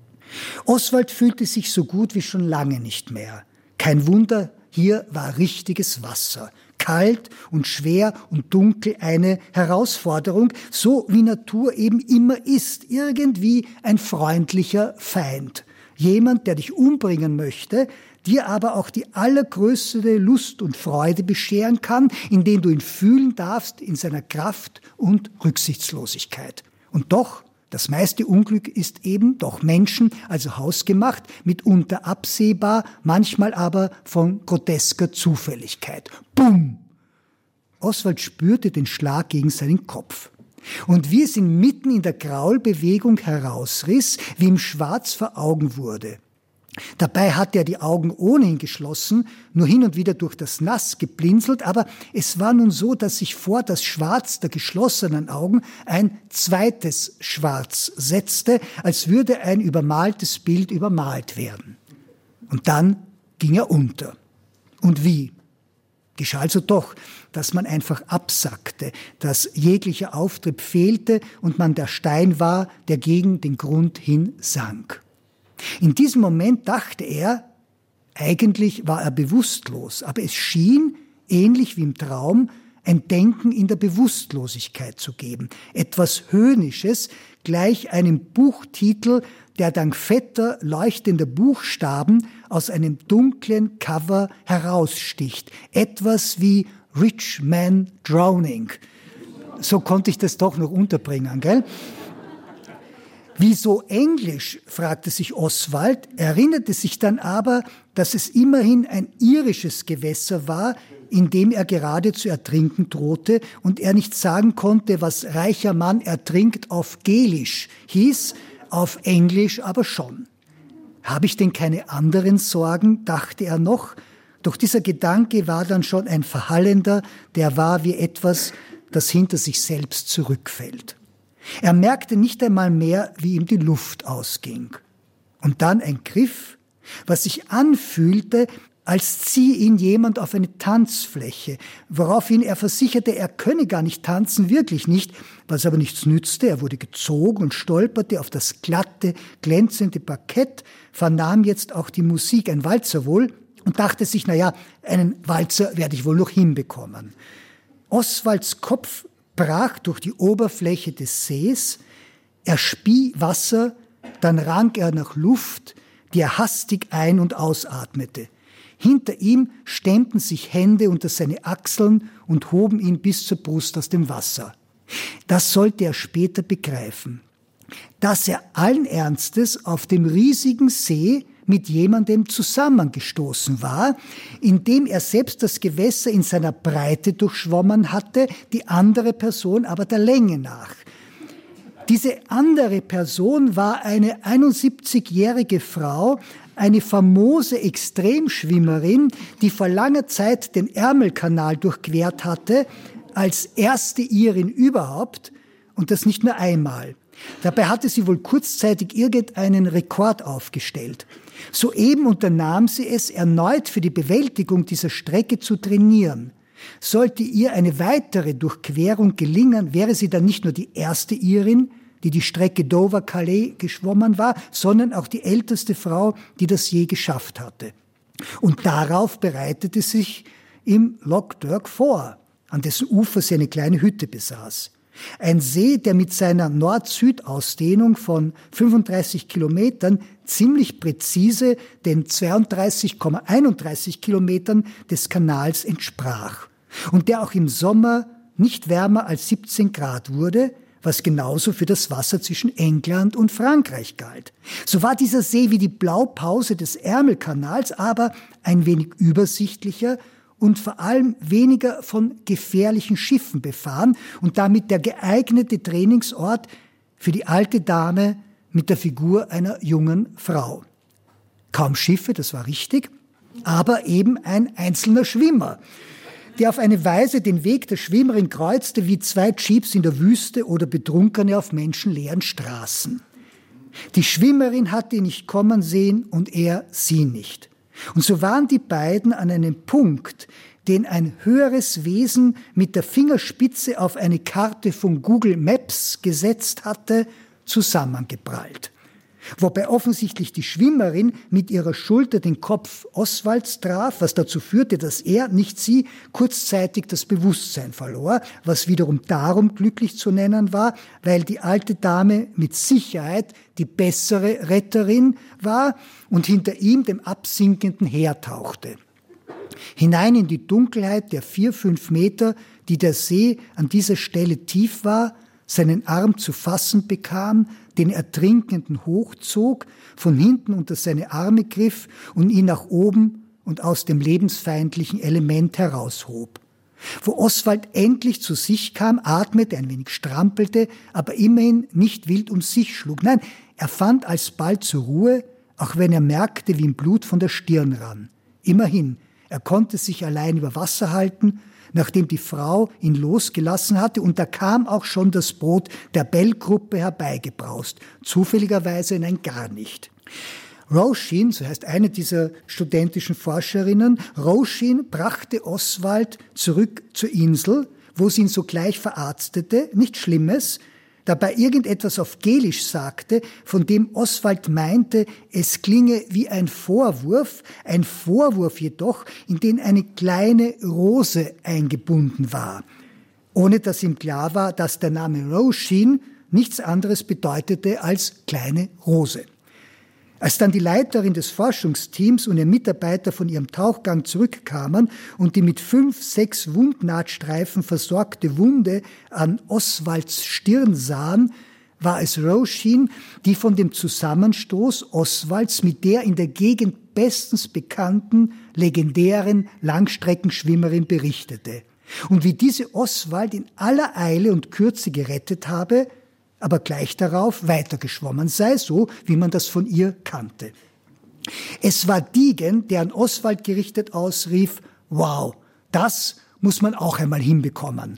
Oswald fühlte sich so gut wie schon lange nicht mehr. Kein Wunder, hier war richtiges Wasser. Kalt und schwer und dunkel, eine Herausforderung, so wie Natur eben immer ist, irgendwie ein freundlicher Feind. Jemand, der dich umbringen möchte, dir aber auch die allergrößte Lust und Freude bescheren kann, indem du ihn fühlen darfst in seiner Kraft und Rücksichtslosigkeit. Und doch, das meiste Unglück ist eben doch Menschen, also hausgemacht, mitunter absehbar, manchmal aber von grotesker Zufälligkeit. Bumm! Oswald spürte den Schlag gegen seinen Kopf. Und wie es ihn mitten in der Graulbewegung herausriss, wie ihm schwarz vor Augen wurde. Dabei hatte er die Augen ohnehin geschlossen, nur hin und wieder durch das Nass geblinzelt, aber es war nun so, dass sich vor das Schwarz der geschlossenen Augen ein zweites Schwarz setzte, als würde ein übermaltes Bild übermalt werden. Und dann ging er unter. Und wie? Geschah also doch, dass man einfach absackte, dass jeglicher Auftrieb fehlte und man der Stein war, der gegen den Grund hin sank. In diesem Moment dachte er, eigentlich war er bewusstlos, aber es schien, ähnlich wie im Traum, ein Denken in der Bewusstlosigkeit zu geben. Etwas Höhnisches, gleich einem Buchtitel, der dank fetter, leuchtender Buchstaben aus einem dunklen Cover heraussticht. Etwas wie Rich Man Drowning. So konnte ich das doch noch unterbringen, gell? Wieso Englisch, fragte sich Oswald, erinnerte sich dann aber, dass es immerhin ein irisches Gewässer war, in dem er gerade zu ertrinken drohte und er nicht sagen konnte, was reicher Mann ertrinkt auf Gälisch hieß, auf Englisch aber schon. Habe ich denn keine anderen Sorgen, dachte er noch, doch dieser Gedanke war dann schon ein verhallender, der war wie etwas, das hinter sich selbst zurückfällt. Er merkte nicht einmal mehr, wie ihm die Luft ausging. Und dann ein Griff, was sich anfühlte, als ziehe ihn jemand auf eine Tanzfläche, woraufhin er versicherte, er könne gar nicht tanzen, wirklich nicht, was aber nichts nützte. Er wurde gezogen und stolperte auf das glatte, glänzende Parkett, vernahm jetzt auch die Musik, ein Walzer wohl, und dachte sich, na ja, einen Walzer werde ich wohl noch hinbekommen. Oswalds Kopf brach durch die Oberfläche des Sees, er spie Wasser Dann rang er nach Luft, die er hastig ein- und ausatmete. Hinter ihm stemmten sich Hände unter seine Achseln und hoben ihn bis zur Brust aus dem Wasser. Das sollte er später begreifen, dass er allen Ernstes auf dem riesigen See mit jemandem zusammengestoßen war, indem er selbst das Gewässer in seiner Breite durchschwommen hatte, die andere Person aber der Länge nach. Diese andere Person war eine einundsiebzigjährige Frau, eine famose Extremschwimmerin, die vor langer Zeit den Ärmelkanal durchquert hatte, als erste Irin überhaupt, und das nicht nur einmal. Dabei hatte sie wohl kurzzeitig irgendeinen Rekord aufgestellt. Soeben unternahm sie es, erneut für die Bewältigung dieser Strecke zu trainieren. Sollte ihr eine weitere Durchquerung gelingen, wäre sie dann nicht nur die erste Irin, die die Strecke Dover-Calais geschwommen war, sondern auch die älteste Frau, die das je geschafft hatte. Und darauf bereitete sich im Loch Derg vor, an dessen Ufer sie eine kleine Hütte besaß. Ein See, der mit seiner Nord-Süd-Ausdehnung von fünfunddreißig Kilometern ziemlich präzise den zweiunddreißig Komma einunddreißig Kilometern des Kanals entsprach und der auch im Sommer nicht wärmer als siebzehn Grad wurde, was genauso für das Wasser zwischen England und Frankreich galt. So war dieser See wie die Blaupause des Ärmelkanals, aber ein wenig übersichtlicher und vor allem weniger von gefährlichen Schiffen befahren und damit der geeignete Trainingsort für die alte Dame mit der Figur einer jungen Frau. Kaum Schiffe, das war richtig, aber eben ein einzelner Schwimmer, der auf eine Weise den Weg der Schwimmerin kreuzte wie zwei Jeeps in der Wüste oder Betrunkene auf menschenleeren Straßen. Die Schwimmerin hatte ihn nicht kommen sehen und er sie nicht. Und so waren die beiden an einem Punkt, den ein höheres Wesen mit der Fingerspitze auf eine Karte von Google Maps gesetzt hatte, zusammengeprallt. Wobei offensichtlich die Schwimmerin mit ihrer Schulter den Kopf Oswalds traf, was dazu führte, dass er, nicht sie, kurzzeitig das Bewusstsein verlor, was wiederum darum glücklich zu nennen war, weil die alte Dame mit Sicherheit die bessere Retterin war und hinter ihm dem Absinkenden hertauchte. Hinein in die Dunkelheit der vier, fünf Meter, die der See an dieser Stelle tief war, seinen Arm zu fassen bekam, den Ertrinkenden hochzog, von hinten unter seine Arme griff und ihn nach oben und aus dem lebensfeindlichen Element heraushob. Wo Oswald endlich zu sich kam, atmete, ein wenig strampelte, aber immerhin nicht wild um sich schlug. Nein, er fand alsbald zur Ruhe, auch wenn er merkte, wie ihm Blut von der Stirn rann. Immerhin, er konnte sich allein über Wasser halten, nachdem die Frau ihn losgelassen hatte, und da kam auch schon das Boot der Bell-Gruppe herbeigebraust, zufälligerweise in ein Garnicht. Roshin, so heißt eine dieser studentischen Forscherinnen, Roshin brachte Oswald zurück zur Insel, wo sie ihn sogleich verarztete, nichts Schlimmes, dabei irgendetwas auf Gälisch sagte, von dem Oswald meinte, es klinge wie ein Vorwurf, ein Vorwurf jedoch, in den eine kleine Rose eingebunden war, ohne dass ihm klar war, dass der Name Roshin nichts anderes bedeutete als kleine Rose. Als dann die Leiterin des Forschungsteams und ihr Mitarbeiter von ihrem Tauchgang zurückkamen und die mit fünf, sechs Wundnahtstreifen versorgte Wunde an Oswalds Stirn sahen, war es Roshin, die von dem Zusammenstoß Oswalds mit der in der Gegend bestens bekannten, legendären Langstreckenschwimmerin berichtete. Und wie diese Oswald in aller Eile und Kürze gerettet habe, aber gleich darauf weitergeschwommen sei, so wie man das von ihr kannte. Es war Diegen, der an Oswald gerichtet ausrief, wow, das muss man auch einmal hinbekommen.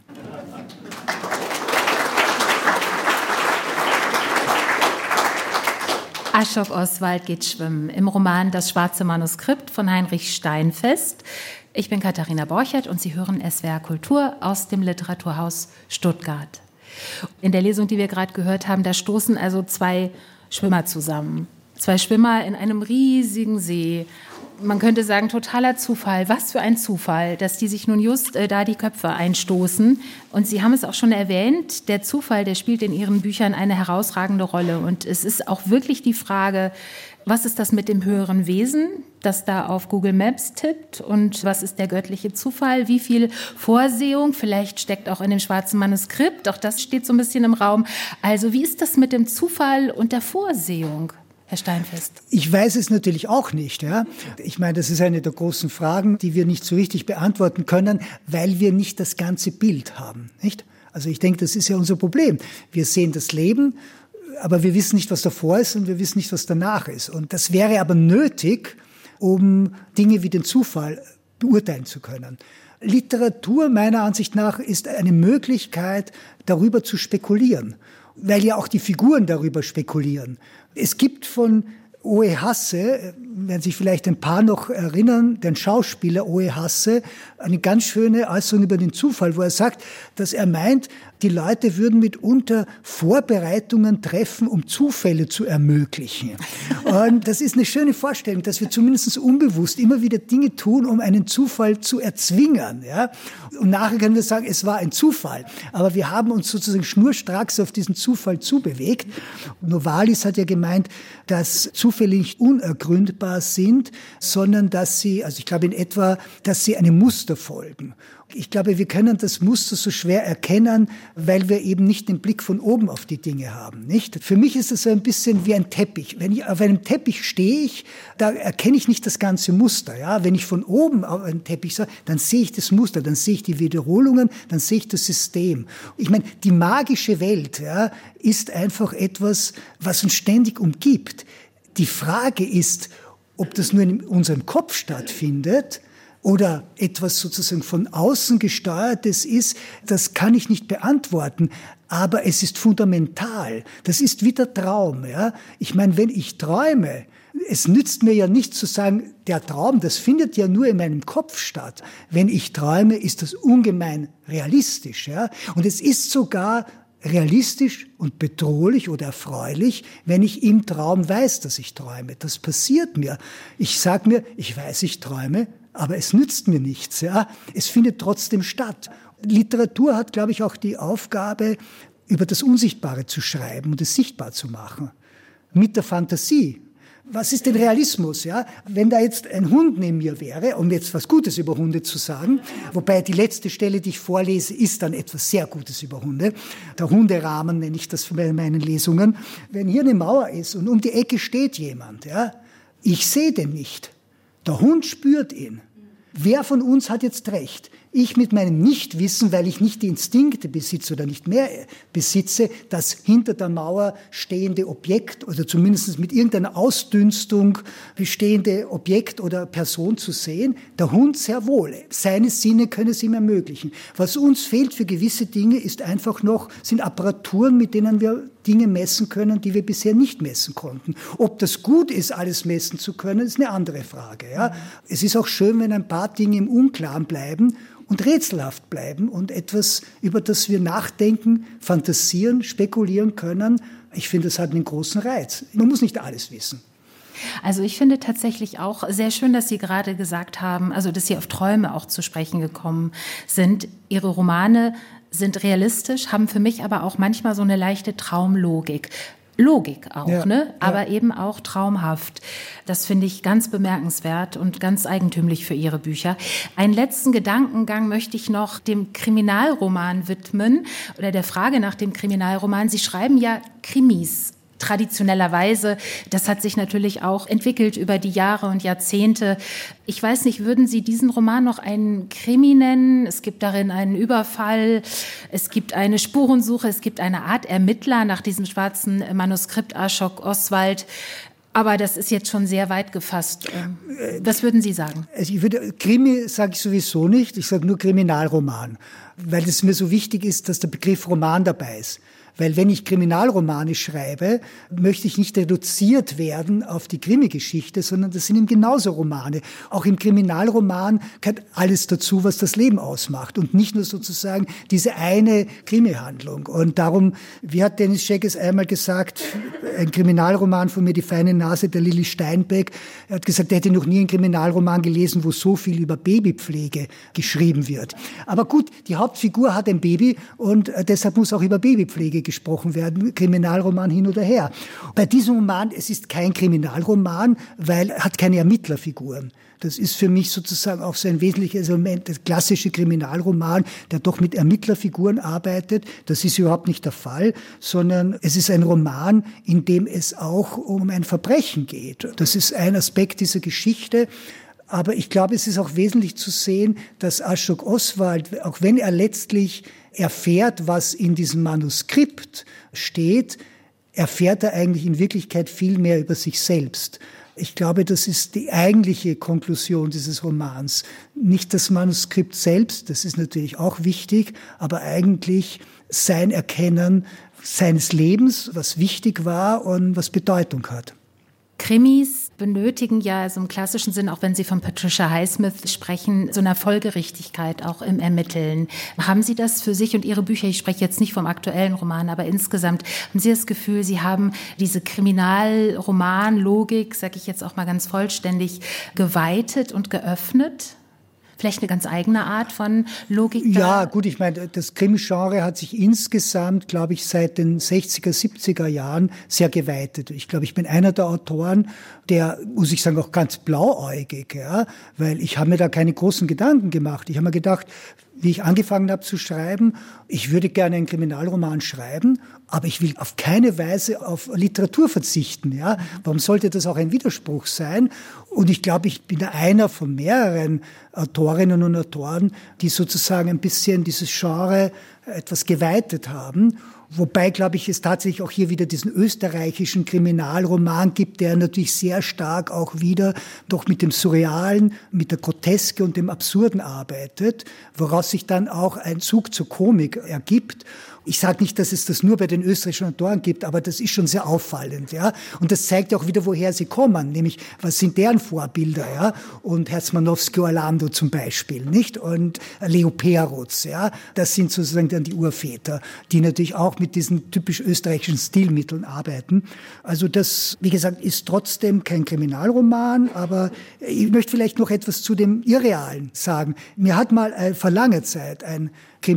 Aschok Oswald geht schwimmen im Roman Das schwarze Manuskript von Heinrich Steinfest. Ich bin Katharina Borchert und Sie hören S W R Kultur aus dem Literaturhaus Stuttgart. In der Lesung, die wir gerade gehört haben, da stoßen also zwei Schwimmer zusammen. Zwei Schwimmer in einem riesigen See. man könnte sagen, totaler Zufall. Was für ein Zufall, dass die sich nun just äh, da die Köpfe einstoßen. Und Sie haben es auch schon erwähnt, der Zufall, der spielt in Ihren Büchern eine herausragende Rolle. Und es ist auch wirklich die Frage, was ist das mit dem höheren Wesen, das da auf Google Maps tippt? Und was ist der göttliche Zufall? Wie viel Vorsehung vielleicht steckt auch in dem schwarzen Manuskript? Auch das steht so ein bisschen im Raum. Also wie ist das mit dem Zufall und der Vorsehung? Herr Steinfest. Ich weiß es natürlich auch nicht. Ja. Ich meine, das ist eine der großen Fragen, die wir nicht so richtig beantworten können, weil wir nicht das ganze Bild haben. Nicht? Also ich denke, das ist ja unser Problem. Wir sehen das Leben, aber wir wissen nicht, was davor ist und wir wissen nicht, was danach ist. Und das wäre aber nötig, um Dinge wie den Zufall beurteilen zu können. Literatur, meiner Ansicht nach, ist eine Möglichkeit, darüber zu spekulieren, weil ja auch die Figuren darüber spekulieren. Es gibt von Oe Hasse, werden sich vielleicht ein paar noch erinnern, den Schauspieler Oe Hasse, eine ganz schöne Äußerung über den Zufall, wo er sagt, dass er meint, die Leute würden mitunter Vorbereitungen treffen, um Zufälle zu ermöglichen. Und das ist eine schöne Vorstellung, dass wir zumindest unbewusst immer wieder Dinge tun, um einen Zufall zu erzwingen. Ja? Und nachher können wir sagen, es war ein Zufall. Aber wir haben uns sozusagen schnurstracks auf diesen Zufall zubewegt. Novalis hat ja gemeint, dass Zufälle nicht unergründbar sind, sondern dass sie, also ich glaube in etwa, dass sie einem Muster folgen. Ich glaube, wir können das Muster so schwer erkennen, weil wir eben nicht den Blick von oben auf die Dinge haben, nicht? Für mich ist es so ein bisschen wie ein Teppich. Wenn ich auf einem Teppich stehe, ich, da erkenne ich nicht das ganze Muster, ja? Wenn ich von oben auf einen Teppich schaue, dann sehe ich das Muster, dann sehe ich die Wiederholungen, dann sehe ich das System. Ich meine, die magische Welt, ja, ist einfach etwas, was uns ständig umgibt. Die Frage ist, ob das nur in unserem Kopf stattfindet oder etwas sozusagen von außen gesteuertes ist, das kann ich nicht beantworten. Aber es ist fundamental. Das ist wie der Traum. Ja? Ich meine, wenn ich träume, es nützt mir ja nicht zu sagen, der Traum, das findet ja nur in meinem Kopf statt. Wenn ich träume, ist das ungemein realistisch. Ja? Und es ist sogar realistisch und bedrohlich oder erfreulich, wenn ich im Traum weiß, dass ich träume. Das passiert mir. Ich sage mir, ich weiß, ich träume, aber es nützt mir nichts. Ja? Es findet trotzdem statt. Literatur hat, glaube ich, auch die Aufgabe, über das Unsichtbare zu schreiben und es sichtbar zu machen. Mit der Fantasie. Was ist denn Realismus? Ja? Wenn da jetzt ein Hund neben mir wäre, um jetzt was Gutes über Hunde zu sagen, wobei die letzte Stelle, die ich vorlese, ist dann etwas sehr Gutes über Hunde. Der Hunderahmen nenne ich das bei meinen Lesungen. Wenn hier eine Mauer ist und um die Ecke steht jemand, ja, ich sehe den nicht. Der Hund spürt ihn. Wer von uns hat jetzt recht? Ich mit meinem Nichtwissen, weil ich nicht die Instinkte besitze oder nicht mehr besitze, das hinter der Mauer stehende Objekt oder zumindest mit irgendeiner Ausdünstung bestehende Objekt oder Person zu sehen. Der Hund sehr wohl. Seine Sinne können es ihm ermöglichen. Was uns fehlt für gewisse Dinge ist einfach noch, sind Apparaturen, mit denen wir Dinge messen können, die wir bisher nicht messen konnten. Ob das gut ist, alles messen zu können, ist eine andere Frage. Ja? Es ist auch schön, wenn ein paar Dinge im Unklaren bleiben und rätselhaft bleiben und etwas, über das wir nachdenken, fantasieren, spekulieren können. Ich finde, das hat einen großen Reiz. Man muss nicht alles wissen. Also ich finde tatsächlich auch sehr schön, dass Sie gerade gesagt haben, also dass Sie auf Träume auch zu sprechen gekommen sind. Ihre Romane sind realistisch, haben für mich aber auch manchmal so eine leichte Traumlogik. Logik auch, ja, ne? Aber ja, eben auch traumhaft. Das finde ich ganz bemerkenswert und ganz eigentümlich für Ihre Bücher. Einen letzten Gedankengang möchte ich noch dem Kriminalroman widmen oder der Frage nach dem Kriminalroman. Sie schreiben ja Krimis. Traditionellerweise. Das hat sich natürlich auch entwickelt über die Jahre und Jahrzehnte. Ich weiß nicht, würden Sie diesen Roman noch einen Krimi nennen? Es gibt darin einen Überfall, es gibt eine Spurensuche, es gibt eine Art Ermittler nach diesem schwarzen Manuskript Ashok Oswald. Aber das ist jetzt schon sehr weit gefasst. Was würden Sie sagen? Also ich würde, Krimi sage ich sowieso nicht. Ich sage nur Kriminalroman, weil es mir so wichtig ist, dass der Begriff Roman dabei ist. Weil wenn ich Kriminalromane schreibe, möchte ich nicht reduziert werden auf die Krimi-Geschichte, sondern das sind eben genauso Romane. Auch im Kriminalroman gehört alles dazu, was das Leben ausmacht und nicht nur sozusagen diese eine Krimi-Handlung. Und darum, wie hat Dennis Scheckes einmal gesagt, ein Kriminalroman von mir, Die feine Nase der Lili Steinbeck, er hat gesagt, er hätte noch nie einen Kriminalroman gelesen, wo so viel über Babypflege geschrieben wird. Aber gut, die Hauptfigur hat ein Baby und deshalb muss auch über Babypflege gesprochen werden, Kriminalroman hin oder her. Bei diesem Roman, es ist kein Kriminalroman, weil er hat keine Ermittlerfiguren. Das ist für mich sozusagen auch so ein wesentliches Element, der klassische Kriminalroman, der doch mit Ermittlerfiguren arbeitet. Das ist überhaupt nicht der Fall, sondern es ist ein Roman, in dem es auch um ein Verbrechen geht. Das ist ein Aspekt dieser Geschichte. Aber ich glaube, es ist auch wesentlich zu sehen, dass Ashok Oswald, auch wenn er letztlich erfährt, was in diesem Manuskript steht, erfährt er eigentlich in Wirklichkeit viel mehr über sich selbst. Ich glaube, das ist die eigentliche Konklusion dieses Romans. Nicht das Manuskript selbst, das ist natürlich auch wichtig, aber eigentlich sein Erkennen seines Lebens, was wichtig war und was Bedeutung hat. Krimis benötigen ja also im klassischen Sinn, auch wenn Sie von Patricia Highsmith sprechen, so eine Folgerichtigkeit auch im Ermitteln. Haben Sie das für sich und Ihre Bücher, ich spreche jetzt nicht vom aktuellen Roman, aber insgesamt, haben Sie das Gefühl, Sie haben diese Kriminalroman-Logik, sage ich jetzt auch mal ganz vollständig, geweitet und geöffnet? Vielleicht eine ganz eigene Art von Logik? Ja, gut, ich meine, das Krimi-Genre hat sich insgesamt, glaube ich, seit den sechziger, siebziger Jahren sehr geweitet. Ich glaube, ich bin einer der Autoren, der, muss ich sagen, auch ganz blauäugig, ja, weil ich habe mir da keine großen Gedanken gemacht. Ich habe mir gedacht, wie ich angefangen habe zu schreiben, ich würde gerne einen Kriminalroman schreiben, aber ich will auf keine Weise auf Literatur verzichten. Ja? Warum sollte das auch ein Widerspruch sein? Und ich glaube, ich bin einer von mehreren Autorinnen und Autoren, die sozusagen ein bisschen dieses Genre etwas geweitet haben. Wobei, glaube ich, es tatsächlich auch hier wieder diesen österreichischen Kriminalroman gibt, der natürlich sehr stark auch wieder doch mit dem Surrealen, mit der Groteske und dem Absurden arbeitet, woraus sich dann auch ein Zug zur Komik ergibt. Ich sage nicht, dass es das nur bei den österreichischen Autoren gibt, aber das ist schon sehr auffallend, ja. Und das zeigt auch wieder, woher sie kommen, nämlich was sind deren Vorbilder, ja. Und Herzmanowski, Orlando zum Beispiel, nicht? Und Leo Perutz, ja. Das sind sozusagen dann die Urväter, die natürlich auch mit diesen typisch österreichischen Stilmitteln arbeiten. Also das, wie gesagt, ist trotzdem kein Kriminalroman, aber ich möchte vielleicht noch etwas zu dem Irrealen sagen. Mir hat mal äh, vor langer Zeit ein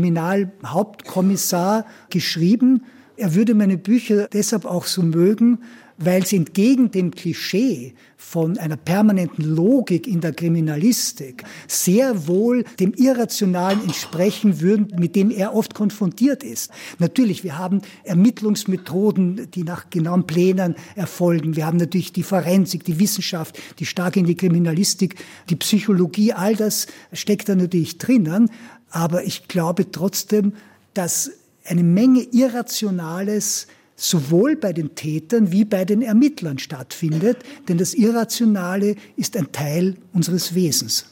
Kriminalhauptkommissar geschrieben, er würde meine Bücher deshalb auch so mögen, weil sie entgegen dem Klischee von einer permanenten Logik in der Kriminalistik sehr wohl dem Irrationalen entsprechen würden, mit dem er oft konfrontiert ist. Natürlich, wir haben Ermittlungsmethoden, die nach genauen Plänen erfolgen. Wir haben natürlich die Forensik, die Wissenschaft, die stark in die Kriminalistik, die Psychologie, all das steckt da natürlich drinnen. Aber ich glaube trotzdem, dass eine Menge Irrationales sowohl bei den Tätern wie bei den Ermittlern stattfindet, denn das Irrationale ist ein Teil unseres Wesens.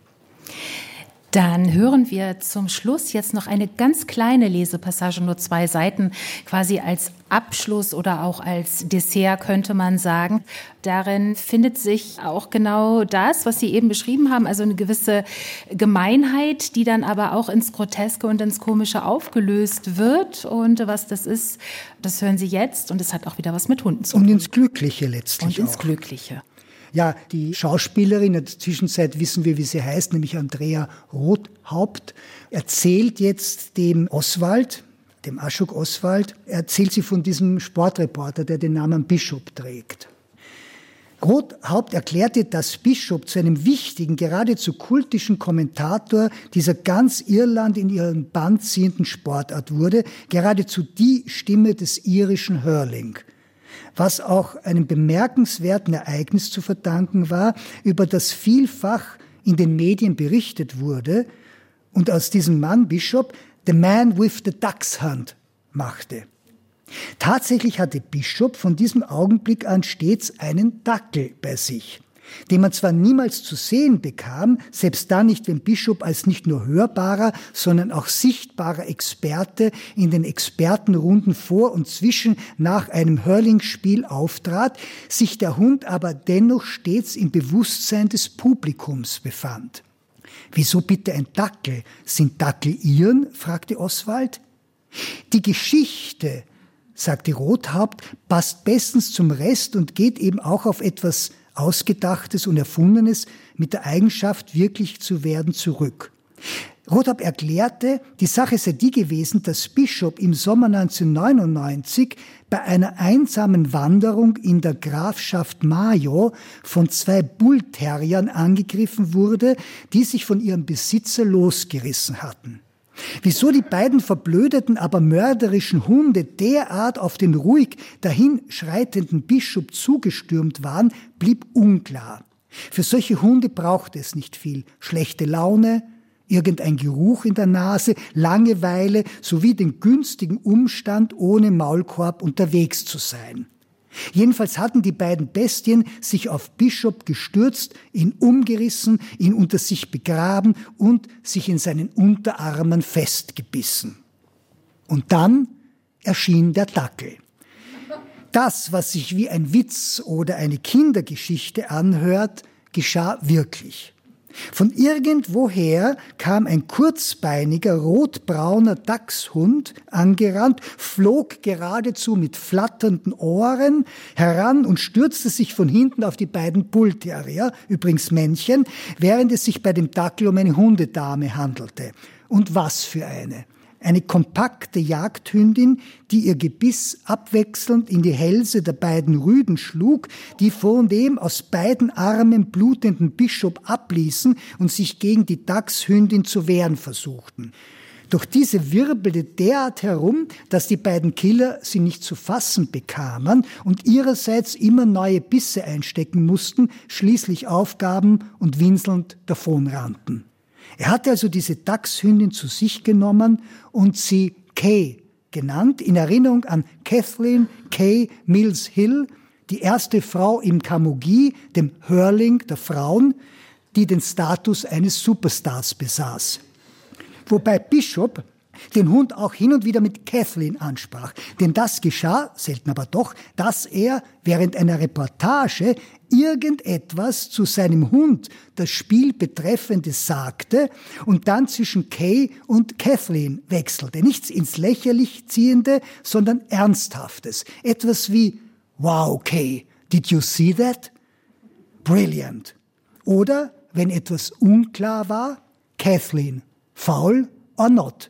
Dann hören wir zum Schluss jetzt noch eine ganz kleine Lesepassage, nur zwei Seiten, quasi als Abschluss oder auch als Dessert, könnte man sagen. Darin findet sich auch genau das, was Sie eben beschrieben haben, also eine gewisse Gemeinheit, die dann aber auch ins Groteske und ins Komische aufgelöst wird. Und was das ist, das hören Sie jetzt. Und es hat auch wieder was mit Hunden zu tun. Und ins Glückliche letztlich Und ins auch. Glückliche. Ja, die Schauspielerin, in der Zwischenzeit wissen wir, wie sie heißt, nämlich Andrea Rothhaupt, erzählt jetzt dem Oswald, dem Ashok Oswald, erzählt sie von diesem Sportreporter, der den Namen Bishop trägt. Rothhaupt erklärte, dass Bishop zu einem wichtigen, geradezu kultischen Kommentator dieser ganz Irland in ihren Bann ziehenden Sportart wurde, geradezu die Stimme des irischen Hurling. Was auch einem bemerkenswerten Ereignis zu verdanken war, über das vielfach in den Medien berichtet wurde und aus diesem Mann Bishop the man with the duck's hunt machte. Tatsächlich hatte Bishop von diesem Augenblick an stets einen Dackel bei sich. den man zwar niemals zu sehen bekam, selbst dann nicht, wenn Bishop als nicht nur hörbarer, sondern auch sichtbarer Experte in den Expertenrunden vor und zwischen nach einem Hurling-Spiel auftrat, sich der Hund aber dennoch stets im Bewusstsein des Publikums befand. »Wieso bitte ein Dackel? Sind Dackel Ihren?« fragte Oswald. »Die Geschichte«, sagte Rothaupt, »passt bestens zum Rest und geht eben auch auf etwas Ausgedachtes und Erfundenes mit der Eigenschaft, wirklich zu werden, zurück.« Rothaupt erklärte, die Sache sei die gewesen, dass Bishop im Sommer neunzehnhundertneunundneunzig bei einer einsamen Wanderung in der Grafschaft Mayo von zwei Bullterriern angegriffen wurde, die sich von ihrem Besitzer losgerissen hatten. Wieso die beiden verblödeten, aber mörderischen Hunde derart auf den ruhig dahinschreitenden Bishop zugestürmt waren, blieb unklar. Für solche Hunde brauchte es nicht viel. Schlechte Laune, irgendein Geruch in der Nase, Langeweile sowie den günstigen Umstand, ohne Maulkorb unterwegs zu sein. Jedenfalls hatten die beiden Bestien sich auf Bishop gestürzt, ihn umgerissen, ihn unter sich begraben und sich in seinen Unterarmen festgebissen. Und dann erschien der Dackel. Das, was sich wie ein Witz oder eine Kindergeschichte anhört, geschah wirklich. Von irgendwoher kam ein kurzbeiniger, rotbrauner Dachshund angerannt, flog geradezu mit flatternden Ohren heran und stürzte sich von hinten auf die beiden Bullterrier, übrigens Männchen, während es sich bei dem Dackel um eine Hundedame handelte. Und was für eine! Eine kompakte Jagdhündin, die ihr Gebiss abwechselnd in die Hälse der beiden Rüden schlug, die von dem aus beiden Armen blutenden Bishop abließen und sich gegen die Dachshündin zu wehren versuchten. Doch diese wirbelte derart herum, dass die beiden Killer sie nicht zu fassen bekamen und ihrerseits immer neue Bisse einstecken mussten, schließlich aufgaben und winselnd davonrannten. Er hatte also diese Dachshündin zu sich genommen und sie Kay genannt, in Erinnerung an Kathleen Kay Mills Hill, die erste Frau im Camogie, dem Hurling der Frauen, die den Status eines Superstars besaß. Wobei Bishop den Hund auch hin und wieder mit Kathleen ansprach. Denn das geschah, selten aber doch, dass er während einer Reportage irgendetwas zu seinem Hund, das Spiel Betreffendes, sagte und dann zwischen Kay und Kathleen wechselte. Nichts ins Lächerlich ziehende, sondern Ernsthaftes. Etwas wie, wow, Kay, did you see that? Brilliant. Oder, wenn etwas unklar war, Kathleen, foul or not?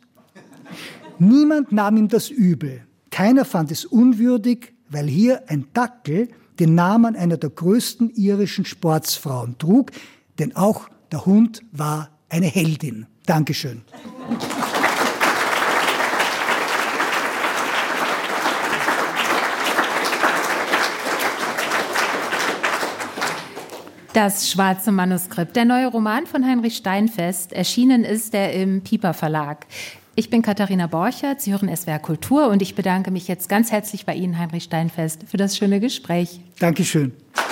Niemand nahm ihm das übel. Keiner fand es unwürdig, weil hier ein Dackel den Namen einer der größten irischen Sportsfrauen trug, denn auch der Hund war eine Heldin. Dankeschön. Das schwarze Manuskript, der neue Roman von Heinrich Steinfest, erschienen ist er im Piper Verlag. Ich bin Katharina Borchert, Sie hören S W R Kultur und ich bedanke mich jetzt ganz herzlich bei Ihnen, Heinrich Steinfest, für das schöne Gespräch. Dankeschön.